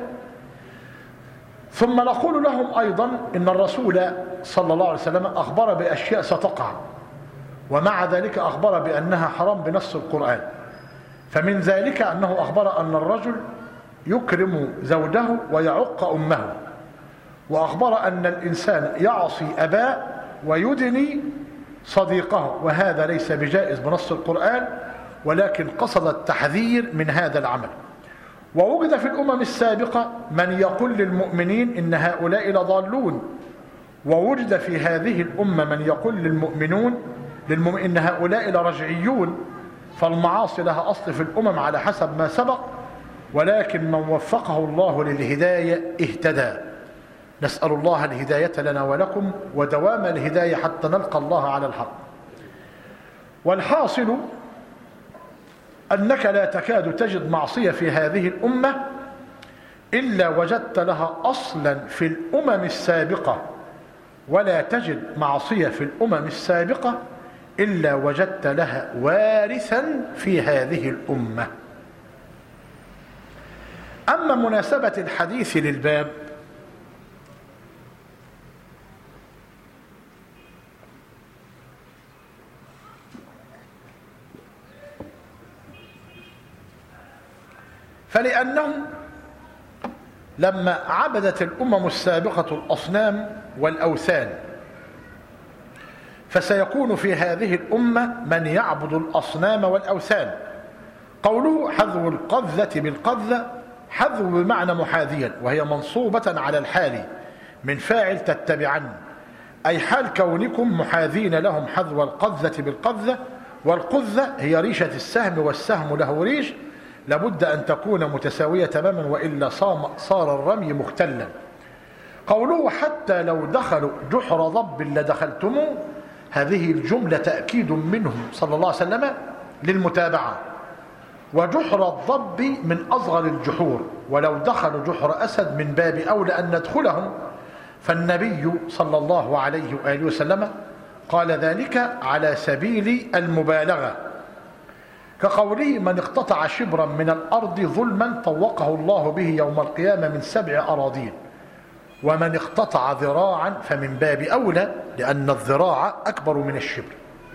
ثم نقول لهم أيضا إن الرسول صلى الله عليه وسلم أخبر بأشياء ستقع، ومع ذلك أخبر بأنها حرام بنص القرآن. فمن ذلك أنه أخبر أن الرجل يكرم زوجه ويعق أمه، وأخبر أن الإنسان يعصي أباه ويدني صديقه، وهذا ليس بجائز بنص القرآن، ولكن قصد التحذير من هذا العمل. ووجد في الأمم السابقة من يقول للمؤمنين إن هؤلاء لضالون، ووجد في هذه الأمة من يقول للمؤمنين إن هؤلاء لرجعيون. فالمعاصي لها أصل في الأمم على حسب ما سبق، ولكن من وفقه الله للهداية اهتدى. نسأل الله الهداية لنا ولكم ودوام الهداية حتى نلقى الله على الحق. والحاصل أنك لا تكاد تجد معصية في هذه الأمة إلا وجدت لها أصلا في الأمم السابقة، ولا تجد معصية في الأمم السابقة إلا وجدت لها وارثا في هذه الأمة. أما مناسبة الحديث للباب فلأنهم لما عبدت الأمم السابقة الأصنام والأوثان، فسيكون في هذه الأمة من يعبد الأصنام والأوثان. قوله حذو القذة بالقذة، حذو بمعنى محاذيا، وهي منصوبة على الحال من فاعل تتبعن، أي حال كونكم محاذين لهم حذو القذة بالقذة. والقذة هي ريشة السهم، والسهم له ريش، لابد أن تكون متساوية تماما، وإلا صار الرمي مختلا. قوله حتى لو دخلوا جحر ضب لدخلتموه، هذه الجملة تأكيد منهم صلى الله عليه وسلم للمتابعة. وجحر الضب من أصغر الجحور، ولو دخلوا جحر أسد من باب أولى أن ندخلهم، فالنبي صلى الله عليه وآله وسلم قال ذلك على سبيل المبالغة، كقوله من اقتطع شبرا من الأرض ظلما طوقه الله به يوم القيامة من 7 أراضين، ومن اقتطع ذراعا فمن باب أولى، لأن الذراع أكبر من الشبر.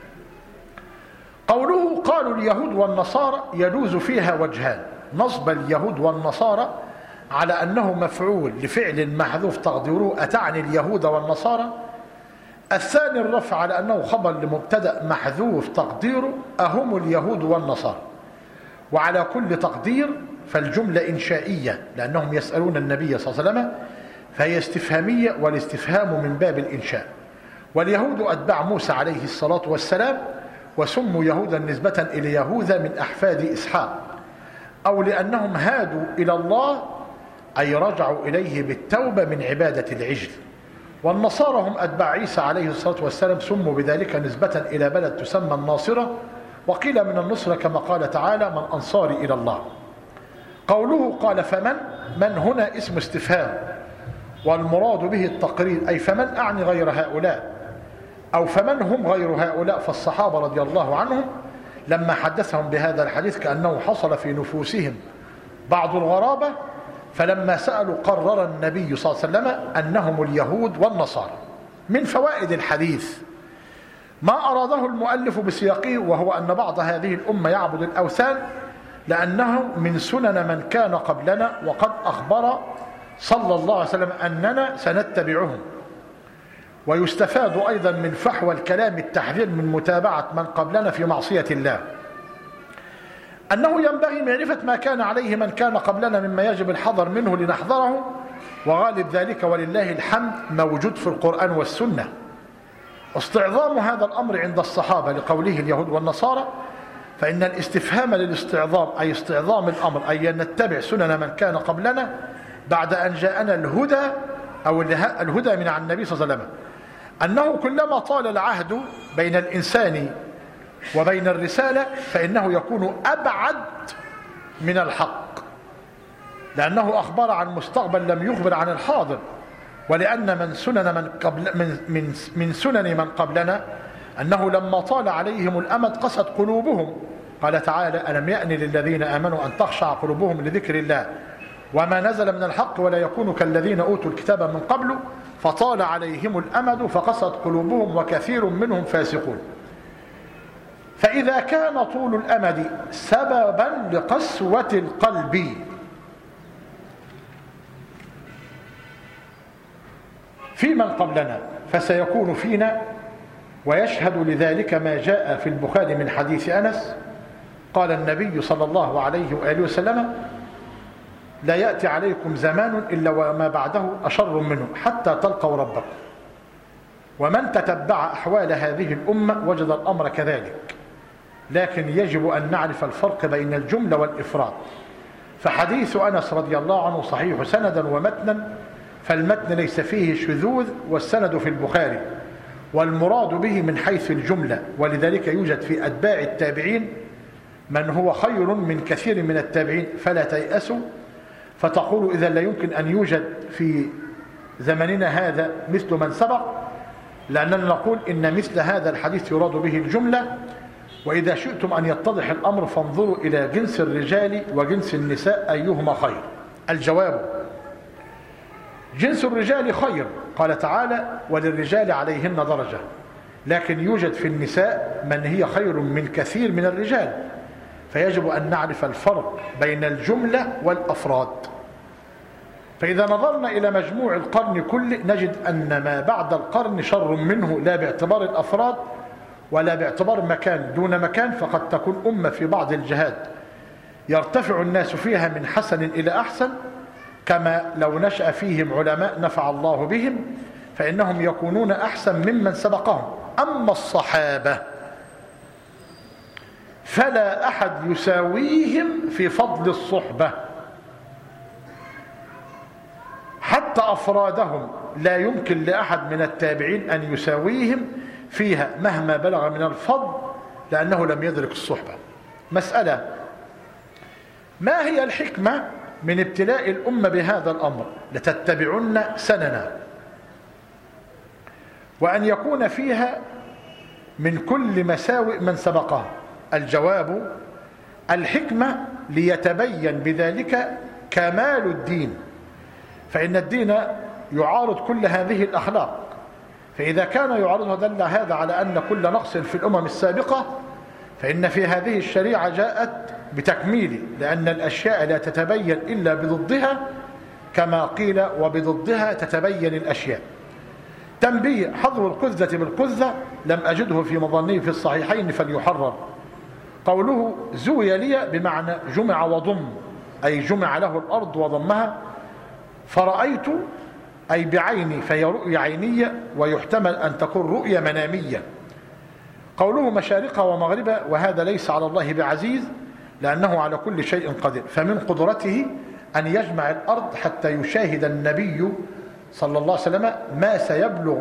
قوله قالوا اليهود والنصارى يجوز فيها وجهان: نصب اليهود والنصارى على أنه مفعول لفعل محذوف تقديره أتعني اليهود والنصارى. الثاني الرفع على أنه خبر لمبتدأ محذوف تقديره أهم اليهود والنصارى. وعلى كل تقدير فالجملة إنشائية، لأنهم يسألون النبي صلى الله عليه وسلم، فهي استفهامية، والاستفهام من باب الإنشاء. واليهود أتباع موسى عليه الصلاة والسلام، وسموا يهودا نسبة إلى يهوذا من أحفاد إسحاق، أو لأنهم هادوا إلى الله أي رجعوا إليه بالتوبة من عبادة العجل. والنصارى هم أتباع عيسى عليه الصلاة والسلام، سموا بذلك نسبة إلى بلد تسمى الناصرة، وقيل من النصرة كما قال تعالى من أنصاري إلى الله. قوله قال فمن، من هنا اسم استفهام، والمراد به التقرير، أي فمن أعني غير هؤلاء، أو فمن هم غير هؤلاء. فالصحابة رضي الله عنهم لما حدثهم بهذا الحديث كأنه حصل في نفوسهم بعض الغرابة، فلما سألوا قرر النبي صلى الله عليه وسلم أنهم اليهود والنصارى. من فوائد الحديث ما أراده المؤلف بسياقه، وهو أن بعض هذه الأمة يعبد الأوثان، لأنه من سنن من كان قبلنا، وقد أخبر صلى الله عليه وسلم أننا سنتبعهم. ويستفاد أيضا من فحوى الكلام التحذير من متابعة من قبلنا في معصية الله، أنه ينبغي معرفة ما كان عليه من كان قبلنا مما يجب الحذر منه لنحذره، وغالب ذلك ولله الحمد موجود في القرآن والسنة. استعظام هذا الأمر عند الصحابة لقوله اليهود والنصارى، فإن الاستفهام للاستعظام أي استعظام الأمر، أي نتبع سنن من كان قبلنا بعد أن جاءنا الهدى، أو الهدى من عن النبي صلى الله عليه وسلم، أنه كلما طال العهد بين الإنسان وبين الرسالة فإنه يكون أبعد من الحق، لأنه أخبر عن مستقبل لم يخبر عن الحاضر. ولأن من سنن من قبلنا أنه لما طال عليهم الأمد قست قلوبهم، قال تعالى ألم يأن للذين آمنوا أن تخشع قلوبهم لذكر الله وما نزل من الحق ولا يكونوا كالذين أوتوا الكتاب من قبل فطال عليهم الأمد فقست قلوبهم وكثير منهم فاسقون. فإذا كان طول الأمد سببا لقسوة القلب في من قبلنا، فسيكون فينا ويشهد لذلك ما جاء في البخاري من حديث أنس قال النبي صلى الله عليه وآله وسلم: لا يأتي عليكم زمان إلا وما بعده أشر منه حتى تلقوا ربكم. ومن تتبع أحوال هذه الأمة وجد الأمر كذلك، لكن يجب أن نعرف الفرق بين الجملة والإفراد. فحديث أنس رضي الله عنه صحيح سندا ومتنا، فالمتن ليس فيه شذوذ والسند في البخاري، والمراد به من حيث الجملة. ولذلك يوجد في أتباع التابعين من هو خير من كثير من التابعين، فلا تيأسوا فتقولوا إذا لا يمكن أن يوجد في زمننا هذا مثل من سبق، لأننا نقول إن مثل هذا الحديث يراد به الجملة. وإذا شئتم أن يتضح الأمر فانظروا إلى جنس الرجال وجنس النساء أيهما خير. الجواب: جنس الرجال خير، قال تعالى: وللرجال عليهن درجة. لكن يوجد في النساء من هي خير من كثير من الرجال، فيجب أن نعرف الفرق بين الجملة والأفراد. فإذا نظرنا إلى مجموع القرن كله نجد أن ما بعد القرن شر منه، لا باعتبار الأفراد ولا باعتبار مكان دون مكان. فقد تكون أمة في بعض الجهات يرتفع الناس فيها من حسن إلى أحسن، كما لو نشأ فيهم علماء نفع الله بهم فإنهم يكونون أحسن ممن سبقهم. أما الصحابة فلا أحد يساويهم في فضل الصحبة، حتى أفرادهم لا يمكن لأحد من التابعين أن يساويهم فيها مهما بلغ من الفضل، لأنه لم يدرك الصحبة. مسألة: ما هي الحكمة من ابتلاء الأمة بهذا الأمر؟ لتتبعن سننا، وأن يكون فيها من كل مساوئ من سبقها. الجواب: الحكمة ليتبين بذلك كمال الدين، فإن الدين يعارض كل هذه الأخلاق، فإذا كان يعارضها دل هذا على أن كل نقص في الأمم السابقة، فإن في هذه الشريعة جاءت بتكميل، لأن الأشياء لا تتبين إلا بضدها، كما قيل: وبضدها تتبين الأشياء. تنبيه: حظر القذة بالقذة لم أجده في مظني في الصحيحين فليحرر. قوله زوي لي بمعنى جمع وضم، أي جمع له الأرض وضمها. فرأيت أي بعيني، فهي رؤية عينية، ويحتمل أن تكون رؤية منامية. قوله مشارقها ومغربها، وهذا ليس على الله بعزيز لأنه على كل شيء قدير. فمن قدرته أن يجمع الأرض حتى يشاهد النبي صلى الله عليه وسلم ما سيبلغ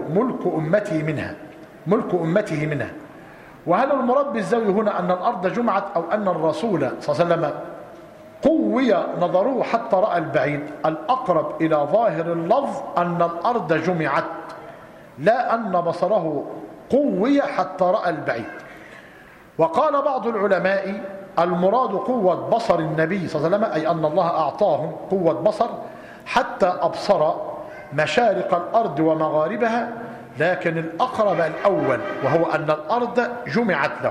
ملك أمته منها. وهل المراد بالزوي هنا أن الأرض جمعت، أو أن الرسول صلى الله عليه وسلم قوي نظره حتى رأى البعيد؟ الأقرب إلى ظاهر اللفظ أن الأرض جمعت، لا أن بصره قوي حتى رأى البعيد. وقال بعض العلماء: المراد قوة بصر النبي صلى الله عليه وسلم، أي أن الله أعطاهم قوة بصر حتى أبصر مشارق الأرض ومغاربها، لكن الأقرب الأول وهو أن الأرض جمعت له.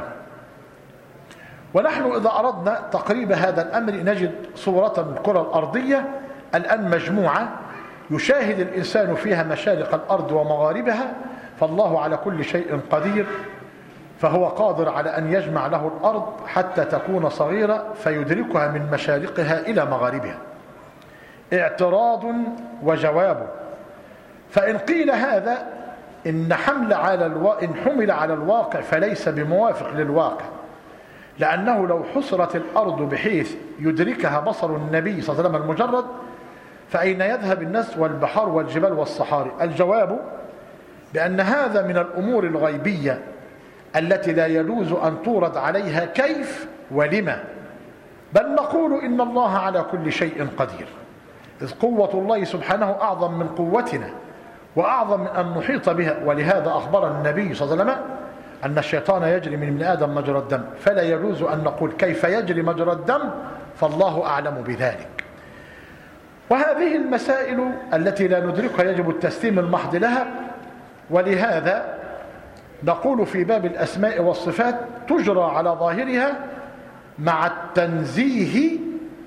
ونحن إذا أردنا تقريب هذا الأمر نجد صورة الكرة الأرضية الآن مجموعة يشاهد الإنسان فيها مشارق الأرض ومغاربها، فالله على كل شيء قدير، فهو قادر على أن يجمع له الأرض حتى تكون صغيرة فيدركها من مشارقها إلى مغاربها. اعتراض وجواب: فإن قيل هذا إن حمل على الواقع فليس بموافق للواقع، لأنه لو حصرت الأرض بحيث يدركها بصر النبي صلى الله عليه وسلم المجرد، فأين يذهب الناس والبحار والجبال والصحاري؟ الجواب: بأن هذا من الأمور الغيبية التي لا يجوز أن تورد عليها كيف ولما، بل نقول إن الله على كل شيء قدير، إذ قوة الله سبحانه أعظم من قوتنا وأعظم من أن نحيط بها. ولهذا أخبر النبي صلى الله عليه وسلم أن الشيطان يجري من ابن آدم مجرى الدم، فلا يجوز أن نقول كيف يجري مجرى الدم، فالله أعلم بذلك. وهذه المسائل التي لا ندركها يجب التسليم المحض لها. ولهذا نقول في باب الأسماء والصفات تجرى على ظاهرها مع التنزيه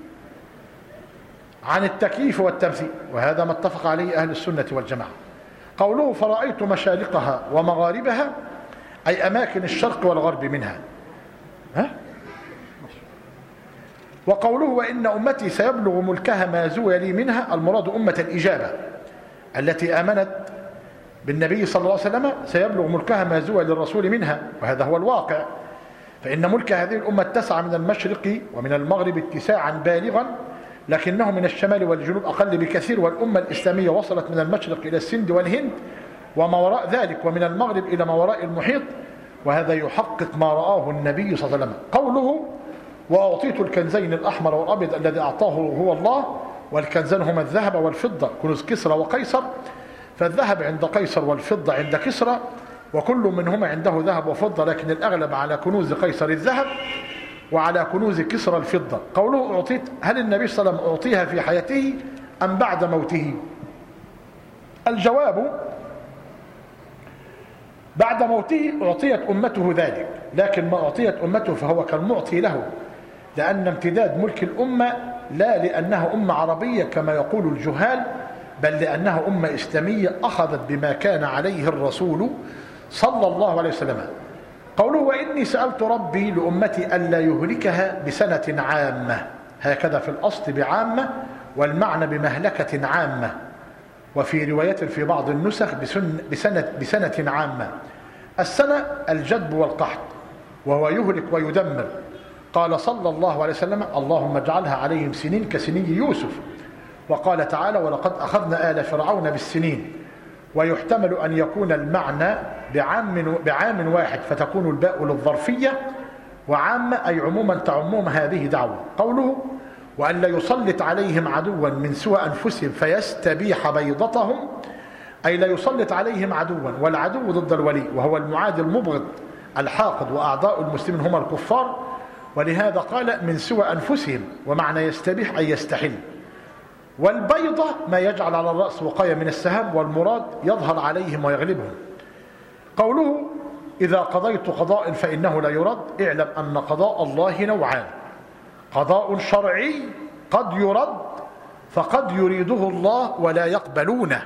عن التكييف والتمثيل، وهذا ما اتفق عليه أهل السنة والجماعة. قوله فرأيت مشارقها ومغاربها، أي أماكن الشرق والغرب منها. وقوله وإن أمتي سيبلغ ملكها ما زوي لي منها، المراد أمة الإجابة التي آمنت بالنبي صلى الله عليه وسلم سيبلغ ملكها ما زوي للرسول منها، وهذا هو الواقع. فإن ملك هذه الأمة اتسع من المشرق ومن المغرب اتساعا بالغا، لكنه من الشمال والجنوب أقل بكثير. والأمة الإسلامية وصلت من المشرق إلى السند والهند وما وراء ذلك، ومن المغرب إلى ما وراء المحيط، وهذا يحقق ما رآه النبي صلى الله عليه وسلم. قوله وأعطيت الكنزين الأحمر والأبيض الذي أعطاه هو الله، والكنزان هما الذهب والفضة كنوز كسرى وقيصر، فالذهب عند قيصر والفضة عند كسرى، وكل منهما عنده ذهب وفضة، لكن الأغلب على كنوز قيصر الذهب وعلى كنوز كسرى الفضة. قوله أعطيت، هل النبي صلى الله عليه وسلم أعطيها في حياته أم بعد موته؟ الجواب بعد موته أعطيت أمته ذلك، لكن ما أعطيت أمته فهو كالمعطي له، لأن امتداد ملك الأمة لا لأنها أمة عربية كما يقول الجهال، بل لأنها أمة إسلامية أخذت بما كان عليه الرسول صلى الله عليه وسلم. قوله وإني سألت ربي لأمتي ألا يهلكها بسنة عامة، هكذا في الأصل بعامة، والمعنى بمهلكة عامة، وفي رواية في بعض النسخ بسنة عامة. السنة الجدب والقحط، وهو يهلك ويدمر. قال صلى الله عليه وسلم اللهم اجعلها عليهم سنين كسني يوسف. وقال تعالى ولقد أخذنا آل فرعون بالسنين. ويحتمل أن يكون المعنى بعام واحد، فتكون الباء للظرفية، وعامة أي عموما تعموم هذه دعوة. قوله وأن لا يسلط عليهم عدوا من سوى أنفسهم فيستبيح بيضتهم، أي لا يسلط عليهم عدوا، والعدو ضد الولي وهو المعادي المبغض الحاقد، وأعداء المسلمين هم الكفار، ولهذا قال من سوى أنفسهم، ومعنى يستبيح أي يستحل. والبيضة ما يجعل على الرأس وقاية من السهام، والمراد يظهر عليهم ويغلبهم. قوله إذا قضيت قضاء فإنه لا يرد، اعلم أن قضاء الله نوعان: قضاء شرعي قد يرد، فقد يريده الله ولا يقبلونه،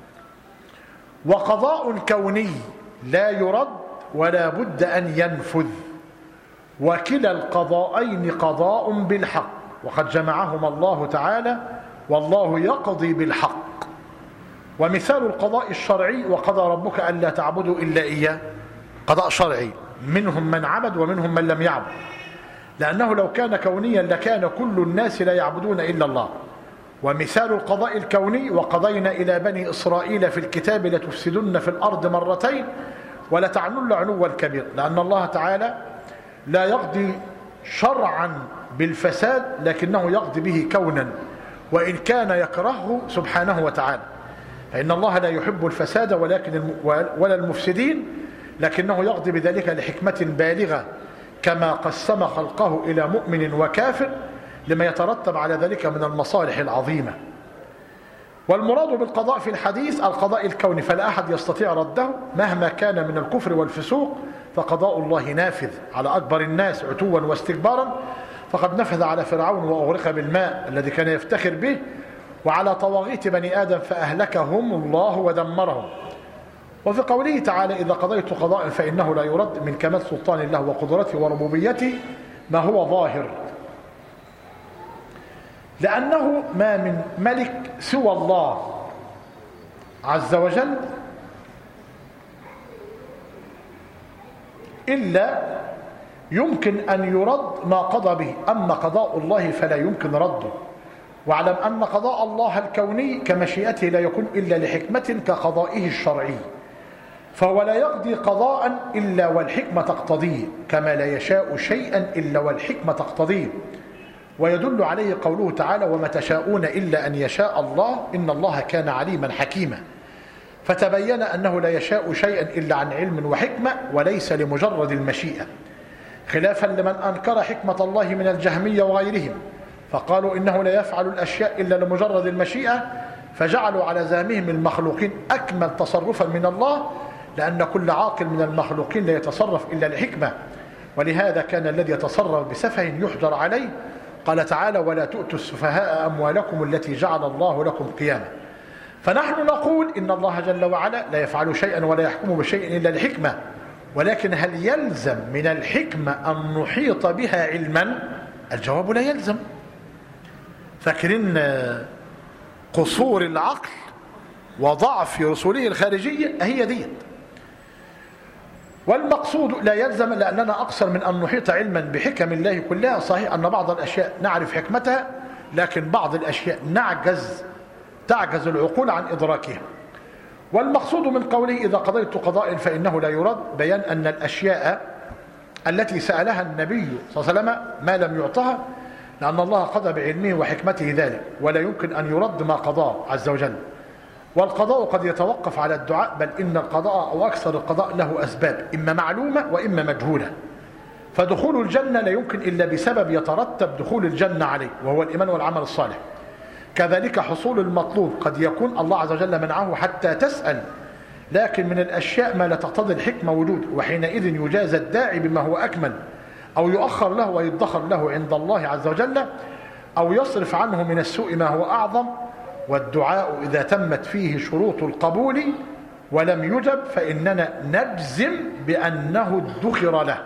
وقضاء كوني لا يرد ولا بد أن ينفذ، وكلا القضاءين قضاء بالحق، وقد جمعهما الله تعالى والله يقضي بالحق. ومثال القضاء الشرعي وقضى ربك ألا تعبدوا إلا إياه، قضاء شرعي، منهم من عبد ومنهم من لم يعبد، لأنه لو كان كونيا لكان كل الناس لا يعبدون إلا الله. ومثال القضاء الكوني وقضينا إلى بني إسرائيل في الكتاب لتفسدن في الأرض مرتين ولتعنن علوا كبير، لأن الله تعالى لا يقضي شرعا بالفساد لكنه يقضي به كونا، وإن كان يكرهه سبحانه وتعالى، فإن الله لا يحب الفساد ولا المفسدين، لكنه يقضي بذلك لحكمة بالغة، كما قسم خلقه إلى مؤمن وكافر لما يترتب على ذلك من المصالح العظيمة. والمراد بالقضاء في الحديث القضاء الكوني، فلا أحد يستطيع رده مهما كان من الكفر والفسوق، فقضاء الله نافذ على أكبر الناس عتوا واستكبارا، فقد نفذ على فرعون وأغرق بالماء الذي كان يفتخر به، وعلى طواغيت بني آدم فأهلكهم الله ودمرهم. وفي قوله تعالى إذا قضيت قضاء فإنه لا يرد، من كمال سلطان الله وقدرته وربوبيته ما هو ظاهر، لأنه ما من ملك سوى الله عز وجل إلا يمكن أن يرد ما قضى به، أما قضاء الله فلا يمكن رده. واعلم أن قضاء الله الكوني كمشيئته لا يكون إلا لحكمة كقضائه الشرعي، فهو لا يقضي قضاء إلا والحكمة تقتضيه، كما لا يشاء شيئا إلا والحكمة تقتضيه. ويدل عليه قوله تعالى وما تشاءون إلا أن يشاء الله إن الله كان عليما حكيما، فتبين أنه لا يشاء شيئا إلا عن علم وحكمة وليس لمجرد المشيئة، خلافا لمن أنكر حكمة الله من الجهمية وغيرهم، فقالوا إنه لا يفعل الأشياء إلا لمجرد المشيئة، فجعلوا على زعمهم المخلوقين أكمل تصرفا من الله، لأن كل عاقل من المخلوقين لا يتصرف إلا لحكمة، ولهذا كان الذي يتصرف بسفه يحجر عليه. قال تعالى ولا تؤتوا السفهاء أموالكم التي جعل الله لكم قياما. فنحن نقول إن الله جل وعلا لا يفعل شيئا ولا يحكم بشيء إلا لحكمة، ولكن هل يلزم من الحكمة أن نحيط بها علما؟ الجواب لا يلزم. فاكرين قصور العقل وضعف رسوله الخارجية هي ديت. والمقصود لا يلزم، لأننا أقصر من أن نحيط علما بحكم الله كلها. صحيح أن بعض الأشياء نعرف حكمتها، لكن بعض الأشياء تعجز العقول عن إدراكها. والمقصود من قوله إذا قضيت قضاء فإنه لا يرد، بيان أن الأشياء التي سألها النبي صلى الله عليه وسلم ما لم يعطها، لأن الله قضى بعلمه وحكمته ذلك، ولا يمكن أن يرد ما قضاه عز وجل. والقضاء قد يتوقف على الدعاء، بل إن القضاء أو أكثر القضاء له أسباب، إما معلومة وإما مجهولة. فدخول الجنة لا يمكن إلا بسبب يترتب دخول الجنة عليه، وهو الإيمان والعمل الصالح. كذلك حصول المطلوب قد يكون الله عز وجل منعه حتى تسأل، لكن من الأشياء ما لا تقتضي الحكمة وجود، وحينئذ يجازى الداعي بما هو أكمل، أو يؤخر له ويدخر له عند الله عز وجل، أو يصرف عنه من السوء ما هو أعظم. والدعاء إذا تمت فيه شروط القبول ولم يجب فإننا نجزم بأنه ادخر له.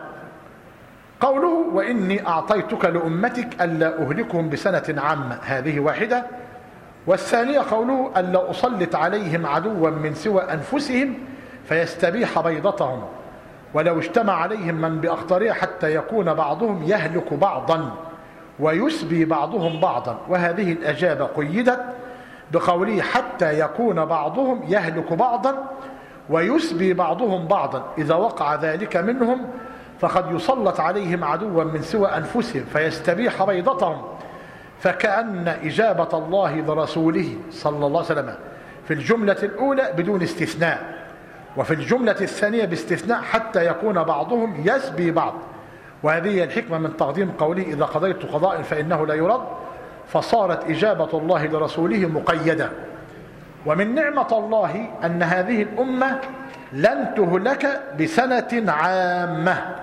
قوله وإني أعطيتك لأمتك ألا أهلكهم بسنة عامة، هذه واحدة. والثانية قوله ألا أسلط عليهم عدوا من سوى أنفسهم فيستبيح بيضتهم، ولو اجتمع عليهم من بأخطرها حتى يكون بعضهم يهلك بعضا ويسبي بعضهم بعضا. وهذه الأجابة قيدت بقوله حتى يكون بعضهم يهلك بعضا ويسبي بعضهم بعضا، إذا وقع ذلك منهم فقد يسلط عليهم عدوا من سوى أنفسهم فيستبيح بيضتهم. فكأن إجابة الله لرسوله صلى الله عليه وسلم في الجملة الأولى بدون استثناء، وفي الجملة الثانية باستثناء حتى يكون بعضهم يسبي بعض. وهذه الحكمة من تقديم قوله إذا قضيت قضاء فإنه لا يرد، فصارت إجابة الله لرسوله مقيدة. ومن نعمة الله أن هذه الأمة لن تهلك بسنة عامة،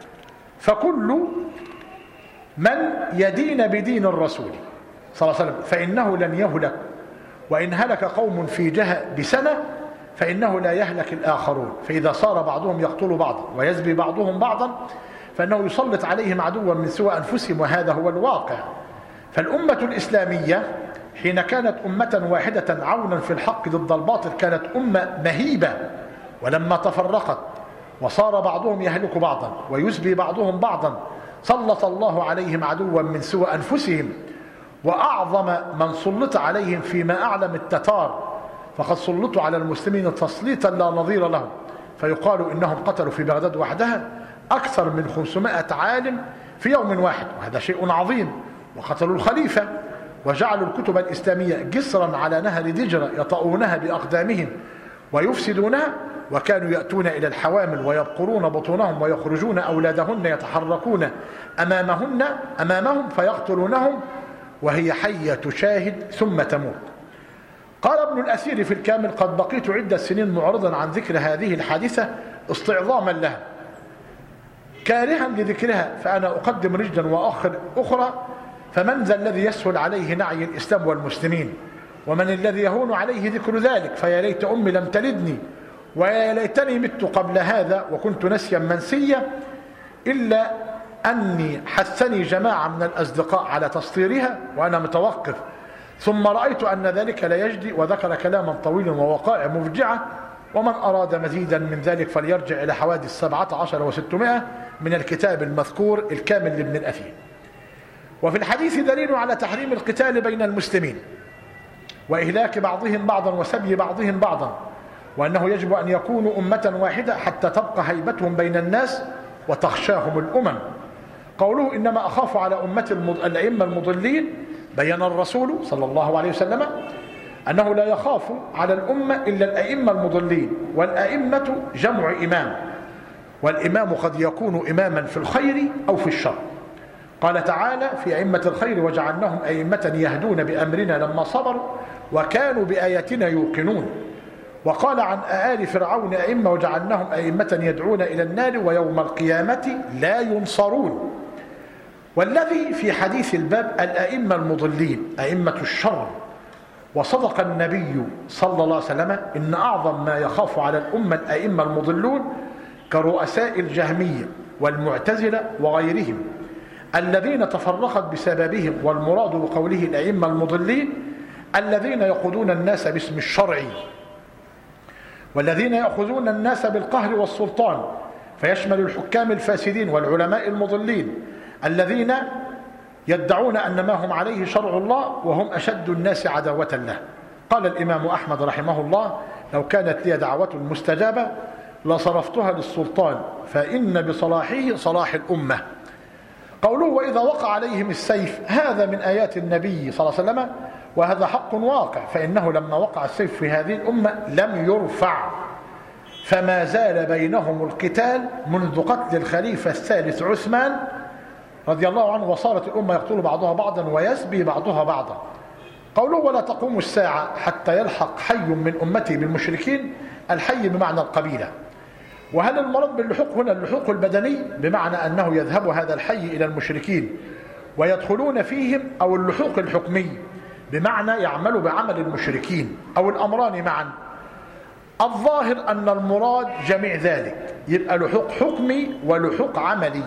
فكل من يدين بدين الرسول صلى الله عليه وسلم فإنه لن يهلك، وإن هلك قوم في جهة بسنة فإنه لا يهلك الآخرون. فإذا صار بعضهم يقتل بعضا ويزبي بعضهم بعضا فإنه يسلط عليهم عدوا من سوى أنفسهم، وهذا هو الواقع. فالأمة الإسلامية حين كانت أمة واحدة عونا في الحق ضد الباطل كانت أمة مهيبة، ولما تفرقت وصار بعضهم يهلك بعضا ويسبي بعضهم بعضا سلط الله عليهم عدوا من سوى أنفسهم. وأعظم من سلط عليهم فيما أعلم التتار، فقد سلطوا على المسلمين تسليطا لا نظير لهم، فيقال إنهم قتلوا في بغداد وحدها أكثر من 500 عالم في يوم واحد، وهذا شيء عظيم. وقتلوا الخليفة وجعلوا الكتب الإسلامية جسرا على نهر دجلة يطؤونها بأقدامهم ويفسدونها، وكانوا يأتون إلى الحوامل ويبقرون بطونهم ويخرجون أولادهن يتحركون أمامهم فيقتلونهم وهي حية تشاهد ثم تموت. قال ابن الأثير في الكامل قد بقيت عدة سنين معرضا عن ذكر هذه الحادثة استعظاما لها كارها لذكرها، فأنا أقدم رجلا وأخر أخرى، فمن ذا الذي يسهل عليه نعي الإسلام والمسلمين، ومن الذي يهون عليه ذكر ذلك؟ فيا ليت أمي لم تلدني، ويا ليتني مت قبل هذا وكنت نسيا منسيا، إلا أني حثني جماعة من الأصدقاء على تسطيرها وأنا متوقف، ثم رأيت أن ذلك لا يجدي، وذكر كلاما طويلا ووقائع مفجعة. ومن أراد مزيدا من ذلك فليرجع إلى حوادث 17 و600 من الكتاب المذكور الكامل لابن الأثير. وفي الحديث دليل على تحريم القتال بين المسلمين وإهلاك بعضهم بعضا وسبي بعضهم بعضا، وأنه يجب أن يكونوا أمة واحدة حتى تبقى هيبتهم بين الناس وتخشاهم الأمم. قوله إنما أخاف على أمة الأئمة المضلين، بين الرسول صلى الله عليه وسلم أنه لا يخاف على الأمة إلا الأئمة المضلين، والأئمة جمع إمام، والإمام قد يكون إماما في الخير أو في الشر. قال تعالى في أئمة الخير وجعلناهم أئمة يهدون بأمرنا لما صبروا وكانوا بآياتنا يوقنون. وقال عن آل فرعون أئمة وجعلناهم أئمة يدعون إلى النار ويوم القيامة لا ينصرون. والذي في حديث الباب الأئمة المضلين أئمة الشر. وصدق النبي صلى الله عليه وسلم إن أعظم ما يخاف على الأمة الأئمة المضلون، كرؤساء الجهمية والمعتزلة وغيرهم الذين تفرقت بسببهم، والمراد بقوله الأئمة المضلين الذين يقودون الناس باسم الشرع، والذين يأخذون الناس بالقهر والسلطان، فيشمل الحكام الفاسدين والعلماء المضلين الذين يدعون أن ما هم عليه شرع الله وهم أشد الناس عداوة له. قال الإمام أحمد رحمه الله: لو كانت لي دعوة مستجابة لصرفتها للسلطان، فإن بصلاحه صلاح الأمة. قوله: وإذا وقع عليهم السيف، هذا من آيات النبي صلى الله عليه وسلم، وهذا حق واقع، فإنه لما وقع السيف في هذه الأمة لم يرفع، فما زال بينهم القتال منذ قتل الخليفة الثالث عثمان رضي الله عنه، وصارت الأمة يقتل بعضها بعضا ويسبي بعضها بعضا. قوله: ولا تقوم الساعة حتى يلحق حي من أمتي بالمشركين، الحي بمعنى القبيلة. وهل المراد باللحوق هنا اللحوق البدني بمعنى أنه يذهب هذا الحي إلى المشركين ويدخلون فيهم، أو اللحوق الحكمي بمعنى يعمل بعمل المشركين، أو الأمران معا؟ الظاهر أن المراد جميع ذلك، يبقى لحوق حكمي ولحوق عملي.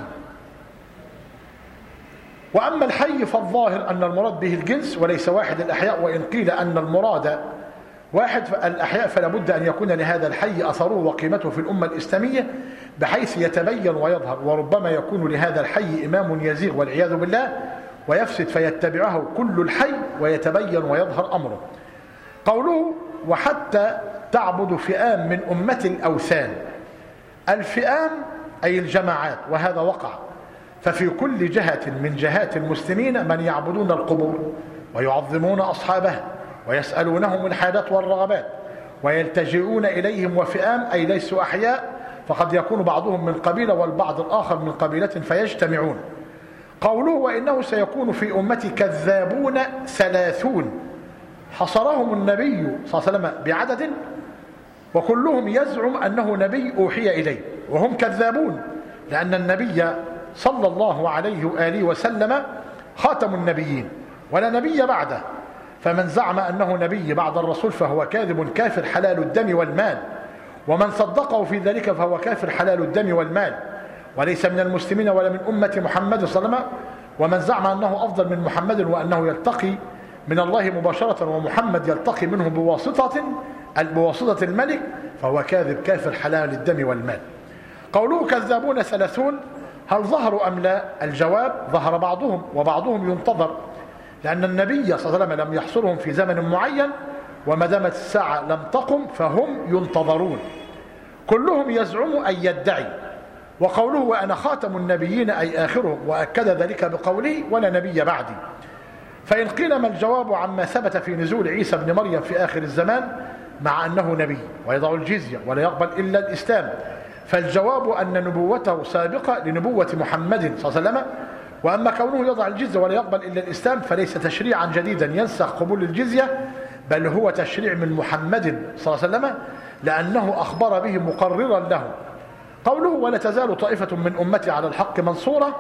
وأما الحي فالظاهر أن المراد به الجنس وليس واحد الأحياء، وإن قيل أن المراد واحد الأحياء فلا بد أن يكون لهذا الحي أثره وقيمته في الأمة الإسلامية بحيث يتبين ويظهر، وربما يكون لهذا الحي إمام يزيغ والعياذ بالله ويفسد فيتبعه كل الحي ويتبين ويظهر أمره. قوله: وحتى تعبد فئام من أمة الأوثان، الفئام أي الجماعات، وهذا وقع، ففي كل جهة من جهات المسلمين من يعبدون القبور ويعظمون أصحابه ويسألونهم الحاجات والرغبات ويلتجئون إليهم، وفئام أي ليسوا أحياء، فقد يكون بعضهم من قبيلة والبعض الآخر من قبيلة فيجتمعون. قوله: وإنه سيكون في أمتي كذابون 30، حصرهم النبي صلى الله عليه وسلم بعدد، وكلهم يزعم أنه نبي أوحي إليه، وهم كذابون، لأن النبي صلى الله عليه وآله وسلم خاتم النبيين ولا نبي بعده، فمن زعم أنه نبي بعد الرسول فهو كاذب كافر حلال الدم والمال، ومن صدقه في ذلك فهو كافر حلال الدم والمال، وليس من المسلمين ولا من أمة محمد صلى الله عليه وسلم. ومن زعم أنه أفضل من محمد وأنه يلتقي من الله مباشرة ومحمد يلتقي منه بواسطة الملك فهو كاذب كافر حلال الدم والمال. قوله: كذابون 30، هل ظهروا أم لا؟ الجواب: ظهر بعضهم وبعضهم ينتظر، لأن النبي صلى الله عليه وسلم لم يحصرهم في زمن معين، وما دامت الساعة لم تقم فهم ينتظرون. كلهم يزعم أن يدعي. وقوله: وأنا خاتم النبيين أي آخرهم، وأكد ذلك بقوله: ولا نبي بعدي. فإن قيل ما الجواب عما ثبت في نزول عيسى بن مريم في آخر الزمان مع أنه نبي ويضع الجزية ولا يقبل إلا الإسلام، فالجواب أن نبوته سابقة لنبوة محمد صلى الله عليه وسلم. وأما كونه يضع الجزية ولا يقبل إلا الإسلام فليس تشريعا جديدا ينسخ قبول الجزية، بل هو تشريع من محمد صلى الله عليه وسلم، لأنه أخبر به مقررا له. قوله: ولا تزال طائفة من أمتي على الحق منصورة،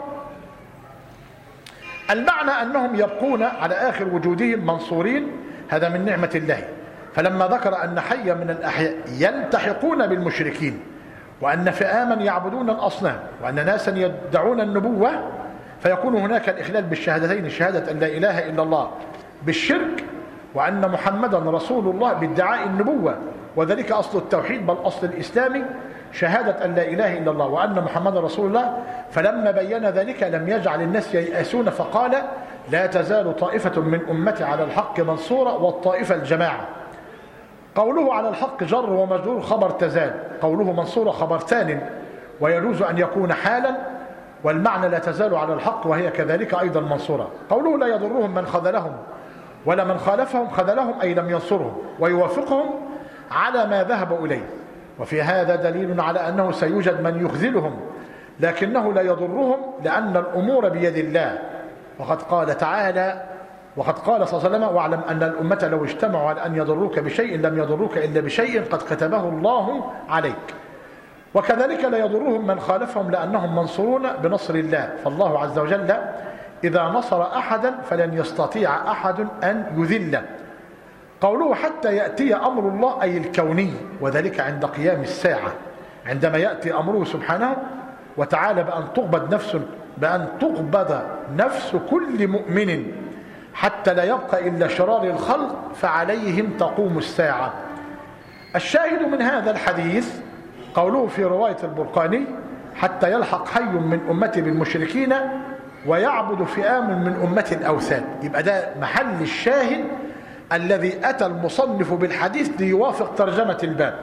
المعنى أنهم يبقون على آخر وجودهم منصورين، هذا من نعمة الله. فلما ذكر أن حي من الأحياء يلتحقون بالمشركين، وأن فئاما يعبدون الأصنام، وأن ناسا يدعون النبوة، فيكون هناك الإخلال بالشهادتين، شهادة أن لا إله إلا الله بالشرك، وأن محمدا رسول الله بادعاء النبوة، وذلك أصل التوحيد بل أصل الإسلام، شهادة أن لا إله إلا الله وأن محمدا رسول الله. فلما بين ذلك لم يجعل الناس ييأسون، فقال: لا تزال طائفة من أمتي على الحق منصورة، والطائفة الجماعة. قوله على الحق جر ومجرور خبر تزال، قوله منصورة خبر ثان، ويجوز أن يكون حالا، والمعنى لا تزال على الحق وهي كذلك أيضا منصورة. قوله لا يضرهم من خذلهم ولا من خالفهم، خذلهم أي لم ينصرهم ويوافقهم على ما ذهبوا إليه، وفي هذا دليل على أنه سيوجد من يخذلهم لكنه لا يضرهم، لأن الأمور بيد الله. وقد قال تعالى: وقد قال صلى الله عليه وسلم: واعلم أن الأمة لو اجتمعوا على أن يضروك بشيء لم يضروك إلا بشيء قد كتبه الله عليك. وكذلك لا يضرهم من خالفهم لأنهم منصورون بنصر الله، فالله عز وجل إذا نصر أحدا فلن يستطيع أحد أن يذله. قوله حتى يأتي أمر الله أي الكوني، وذلك عند قيام الساعة، عندما يأتي أمره سبحانه وتعالى بأن تقبض نفس كل مؤمن حتى لا يبقى إلا شرار الخلق فعليهم تقوم الساعة. الشاهد من هذا الحديث قوله في رواية البرقاني: حتى يلحق حي من أمتي بالمشركين ويعبد فئام من أمتي الأوثان. يبقى ده محل الشاهد الذي أتى المصنف بالحديث ليوافق ترجمة الباب.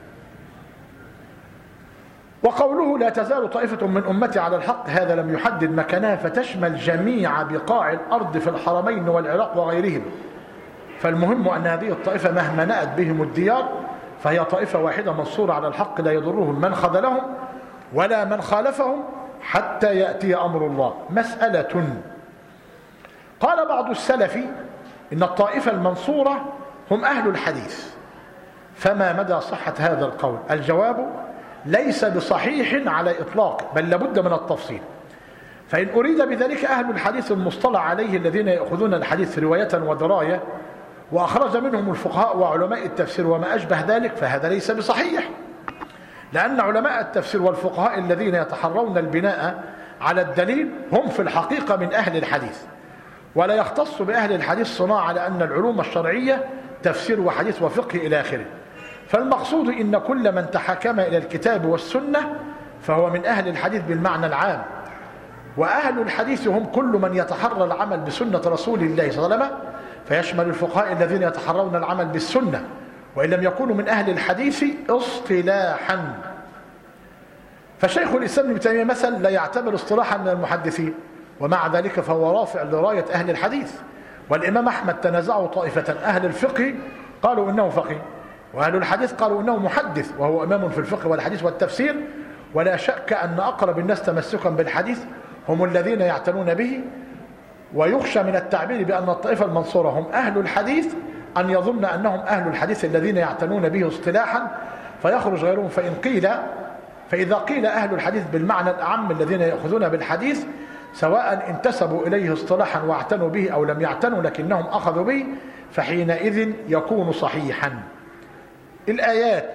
وقوله: لا تزال طائفة من أمتي على الحق، هذا لم يحدد مكانها فتشمل جميع بقاع الأرض في الحرمين والعراق وغيرهم. فالمهم أن هذه الطائفة مهما نأت بهم الديار فهي طائفة واحدة منصورة على الحق، لا يضرهم من خذلهم ولا من خالفهم حتى يأتي أمر الله. مسألة: قال بعض السلف إن الطائفة المنصورة هم أهل الحديث، فما مدى صحة هذا القول؟ الجواب: ليس بصحيح على إطلاق، بل لابد من التفصيل. فإن أريد بذلك أهل الحديث المصطلح عليه الذين يأخذون الحديث رواية ودراية وأخرج منهم الفقهاء وعلماء التفسير وما أشبه ذلك، فهذا ليس بصحيح، لأن علماء التفسير والفقهاء الذين يتحرون البناء على الدليل هم في الحقيقة من أهل الحديث، ولا يختص بأهل الحديث صناعة على أن العلوم الشرعية تفسير وحديث وفقه إلى آخره. فالمقصود إن كل من تحكم إلى الكتاب والسنة فهو من أهل الحديث بالمعنى العام، وأهل الحديث هم كل من يتحرى العمل بسنة رسول الله صلى الله عليه وسلم، فيشمل الفقهاء الذين يتحرون العمل بالسنة وإن لم يكونوا من أهل الحديث اصطلاحا. فشيخ الإسلام ابن تيمية مثلا لا يعتبر اصطلاحا من المحدثين، ومع ذلك فهو رافع لراية أهل الحديث. والإمام أحمد تنازعوا طائفة، أهل الفقه قالوا إنه فقيه، وأهل الحديث قالوا إنه محدث، وهو إمام في الفقه والحديث والتفسير. ولا شك أن أقرب الناس تمسكا بالحديث هم الذين يعتنون به. ويخشى من التعبير بأن الطائفة المنصورة هم أهل الحديث أن يظن أنهم أهل الحديث الذين يعتنون به اصطلاحا فيخرج غيرهم. فإذا قيل أهل الحديث بالمعنى الأعم الذين يأخذون بالحديث سواء انتسبوا إليه اصطلاحا واعتنوا به أو لم يعتنوا لكنهم أخذوا به، فحينئذ يكون صحيحا. الآيات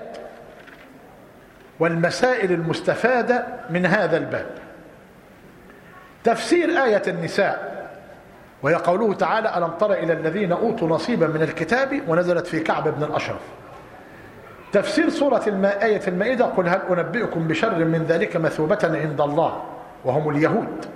والمسائل المستفادة من هذا الباب: تفسير آية النساء، وهي قوله تعالى: ألم تر إلى الذين أوتوا نصيبا من الكتاب، ونزلت في كعب بن الأشرف. تفسير سورة آية المائدة: قل هل أنبئكم بشر من ذلك مثوبة عند الله وهم اليهود.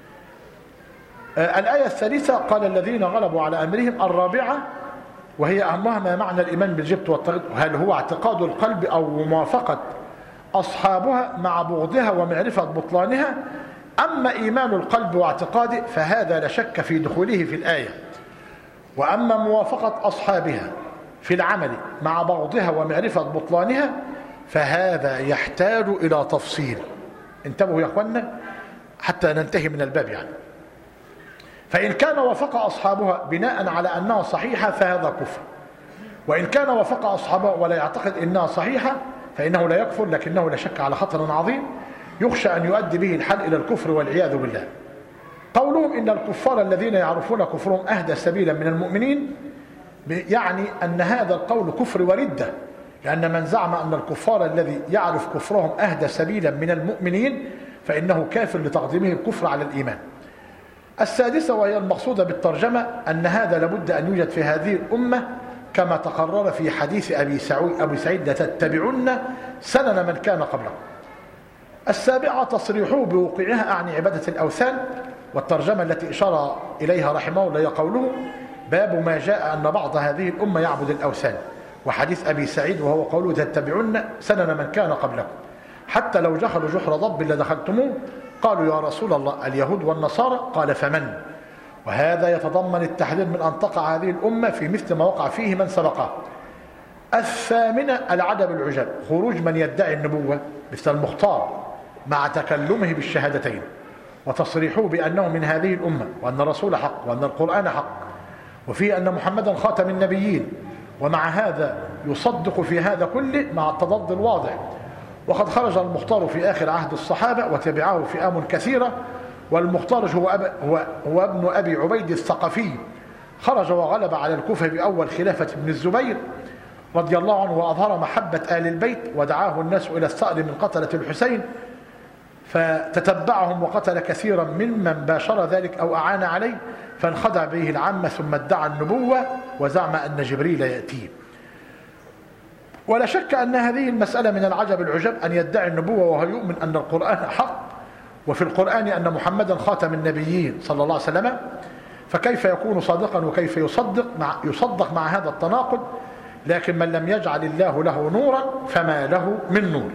الآية الثالثة: قال الذين غلبوا على أمرهم. الرابعة وهي أهمها ما معنى الإيمان بالجبت والطاغوت، هل هو اعتقاد القلب أو موافقة أصحابها مع بغضها ومعرفة بطلانها؟ أما إيمان القلب واعتقاده فهذا لا شك في دخوله في الآية، وأما موافقة أصحابها في العمل مع بغضها ومعرفة بطلانها فهذا يحتاج إلى تفصيل. انتبهوا يا أخوانا حتى ننتهي من الباب يعني. فإن كان وافق أصحابها بناء على أنها صحيحة فهذا كفر، وإن كان وافق أصحابها ولا يعتقد أنها صحيحة فإنه لا يكفر، لكنه لا شك على خطر عظيم يخشى أن يؤدي به الحل إلى الكفر والعياذ بالله. قولهم إن الكفار الذين يعرفون كفرهم أهدى سبيلا من المؤمنين، يعني أن هذا القول كفر وردة، لأن من زعم أن الكفار الذي يعرف كفرهم أهدى سبيلا من المؤمنين فإنه كافر لتقديمه الكفر على الإيمان. السادسة وهي المقصودة بالترجمة أن هذا لابد أن يوجد في هذه الأمة كما تقرر في حديث أبي سعيد: لتتبعن سنن من كان قبلكم. السابعة تصريحه بوقوعها أعني عبادة الأوثان، والترجمة التي إشار إليها رحمه الله قوله: باب ما جاء أن بعض هذه الأمة يعبد الأوثان، وحديث أبي سعيد وهو قوله: تتبعن سنن من كان قبلكم حتى لو دخلوا جحر ضب لدخلتموه. قالوا يا رسول الله اليهود والنصارى؟ قال فمن؟ وهذا يتضمن التحذير من أن تقع هذه الأمة في مثل ما وقع فيه من سبقه. الثامنة العدم العجاب، خروج من يدعي النبوة مثل المختار مع تكلمه بالشهادتين وتصريحه بأنه من هذه الأمة وأن الرسول حق وأن القرآن حق وفيه أن محمدا خاتم النبيين، ومع هذا يصدق في هذا كله مع التضاد الواضح. وقد خرج المختار في آخر عهد الصحابة وتبعه فئام كثيرة، والمختار هو ابن أبي عبيد الثقفي، خرج وغلب على الكوفة بأول خلافة ابن الزبير، رضي الله عنه وأظهر محبة آل البيت، ودعاه الناس إلى الثأر من قتلة الحسين، فتتبعهم وقتل كثيرا ممن باشر ذلك أو أعان عليه، فانخدع به العامة ثم ادعى النبوة وزعم أن جبريل يأتيه. ولا شك أن هذه المسألة من العجب العجب أن يدعي النبوة وهو يؤمن أن القرآن حق، وفي القرآن أن محمدا خاتم النبيين صلى الله عليه وسلم، فكيف يكون صادقا وكيف يصدق مع هذا التناقض؟ لكن من لم يجعل الله له نورا فما له من نور.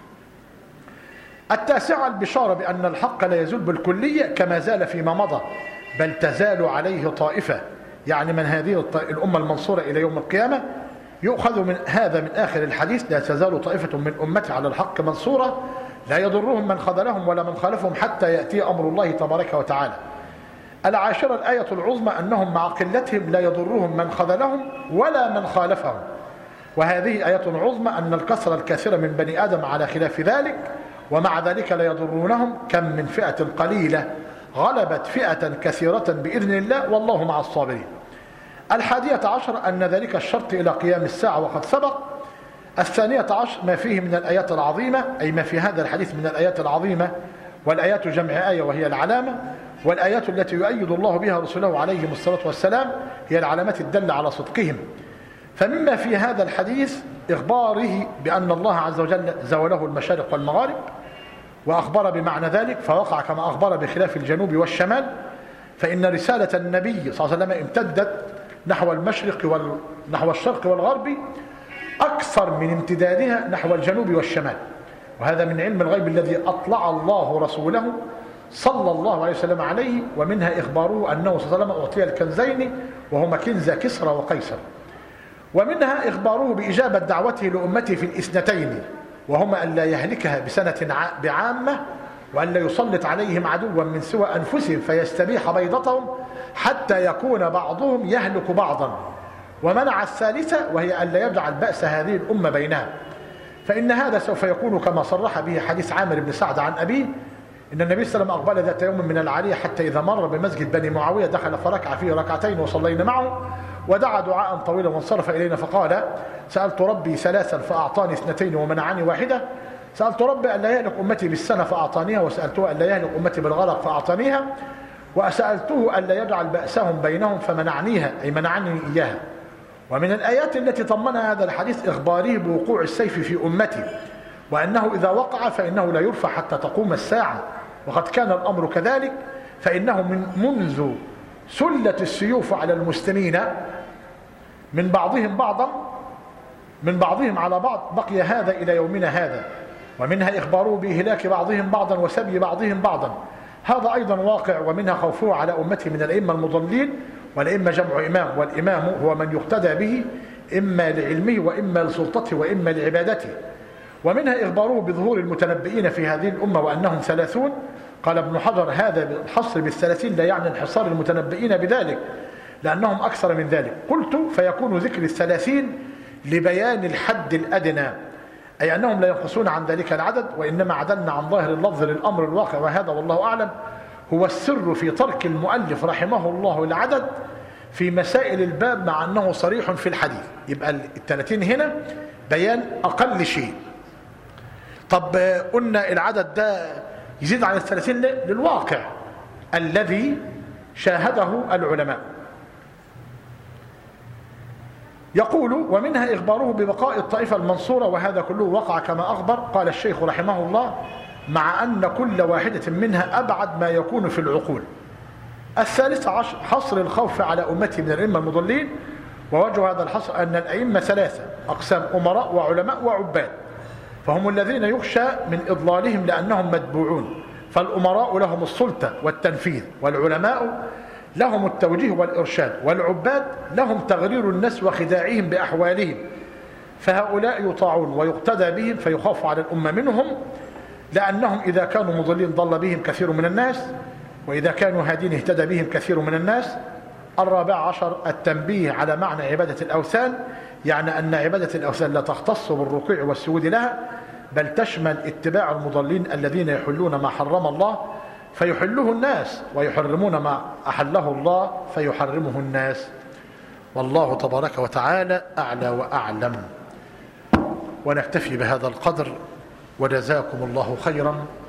التاسعة البشارة بأن الحق لا يزول بالكلية كما زال فيما مضى، بل تزال عليه طائفة، يعني من هذه الأمة المنصورة إلى يوم القيامة. يؤخذ من هذا من آخر الحديث: لا تزال طائفة من أمتي على الحق منصورة لا يضرهم من خذلهم ولا من خالفهم حتى يأتي أمر الله تبارك وتعالى. العاشرة الآية العظمى: أنهم مع قلتهم لا يضرهم من خذلهم ولا من خالفهم. وهذه آية عظمى أن الكثرة الكثيرة من بني آدم على خلاف ذلك، ومع ذلك لا يضرونهم. كم من فئة قليلة غلبت فئة كثيرة بإذن الله والله مع الصابرين. الحادية عشر أن ذلك الشرط إلى قيام الساعة وقد سبق. الثانية عشر ما فيه من الآيات العظيمة، أي ما في هذا الحديث من الآيات العظيمة، والآيات جمع آية وهي العلامة، والآيات التي يؤيد الله بها رسوله عليهم الصلاة والسلام هي العلامات الدالة على صدقهم. فمما في هذا الحديث إخباره بأن الله عز وجل زوله المشارق والمغارب، وأخبر بمعنى ذلك فوقع كما أخبر بخلاف الجنوب والشمال، فإن رسالة النبي صلى الله عليه وسلم امتدت نحو المشرق نحو الشرق والغرب أكثر من امتدادها نحو الجنوب والشمال. وهذا من علم الغيب الذي أطلع الله رسوله صلى الله عليه وسلم عليه. ومنها إخباره أنه صلى الله عليه وسلم أعطي الكنزين وهما كنز كسرى وقيصر. ومنها إخباره بإجابة دعوته لأمته في الاثنتين، وهما أن لا يهلكها بسنة بعامة، وأن لا يسلط عليهم عدوا من سوى أنفسهم فيستبيح بيضتهم حتى يكون بعضهم يهلك بعضا. ومنع الثالثة وهي أن لا يجعل بأس هذه الأمة بينها، فإن هذا سوف يكون كما صرح به حديث عامر بن سعد عن أبيه إن النبي صلى الله عليه وسلم أقبل ذات يوم من العالية حتى إذا مر بمسجد بني معاوية دخل فركع فيه ركعتين وصلينا معه، ودعا دعاء طويلا وانصرف إلينا فقال: سألت ربي ثلاثا فأعطاني اثنتين ومنعني واحدة. سألت ربي أن لا يهلك أمتي بالسنة فأعطانيها، وسألته أن لا يهلك أمتي بالغرق فأعطانيها، وسألته أن لا يجعل بأسهم بينهم فمنعنيها، أي منعني إياها. ومن الآيات التي طمنها هذا الحديث إخباره بوقوع السيف في أمتي، وأنه إذا وقع فإنه لا يرفع حتى تقوم الساعة، وقد كان الأمر كذلك، فإنه منذ سلت السيوف على المسلمين من بعضهم على بعض بقي هذا إلى يومنا هذا. ومنها إخباره بإهلاك بعضهم بعضا وسبي بعضهم بعضا، هذا أيضا واقع. ومنها خوفه على أمته من الأئمة المضلين، والأئمة جمع إمام، والإمام هو من يقتدى به إما لعلمه وإما لسلطته وإما لعبادته. ومنها إخباره بظهور المتنبئين في هذه الأمة وأنهم 30. قال ابن حجر: هذا الحصر بال30 لا يعني انحصار المتنبئين بذلك، لأنهم أكثر من ذلك. قلت: فيكون ذكر 30 لبيان الحد الأدنى، أي أنهم لا ينقصون عن ذلك العدد، وإنما عدلنا عن ظاهر اللفظ للأمر الواقع. وهذا والله أعلم هو السر في ترك المؤلف رحمه الله العدد في مسائل الباب، مع أنه صريح في الحديث. يبقى 30 هنا بيان أقل شيء. طب قلنا العدد ده يزيد عن 30 للواقع الذي شاهده العلماء. يقول: ومنها إخباره ببقاء الطائفة المنصورة، وهذا كله وقع كما أخبر. قال الشيخ رحمه الله: مع أن كل واحدة منها أبعد ما يكون في العقول. الثالث عشر حصر الخوف على أمته من الأئمة المضلين. ووجه هذا الحصر أن الأئمة 3 أقسام: أمراء وعلماء وعباد، فهم الذين يخشى من إضلالهم لأنهم متبوعون. فالأمراء لهم السلطة والتنفيذ، والعلماء لهم التوجيه والإرشاد، والعباد لهم تغرير الناس وخداعهم بأحوالهم، فهؤلاء يطاعون ويقتدى بهم، فيخاف على الأمة منهم، لأنهم إذا كانوا مضلين ضل بهم كثير من الناس، وإذا كانوا هادين اهتدى بهم كثير من الناس. 14 التنبيه على معنى عبادة الأوثان، يعني أن عبادة الأوثان لا تختص بالركوع والسجود لها، بل تشمل اتباع المضلين الذين يحلون ما حرم الله فيحله الناس، ويحرمون ما أحله الله فيحرمه الناس. والله تبارك وتعالى أعلى وأعلم. ونكتفي بهذا القدر، وجزاكم الله خيرا.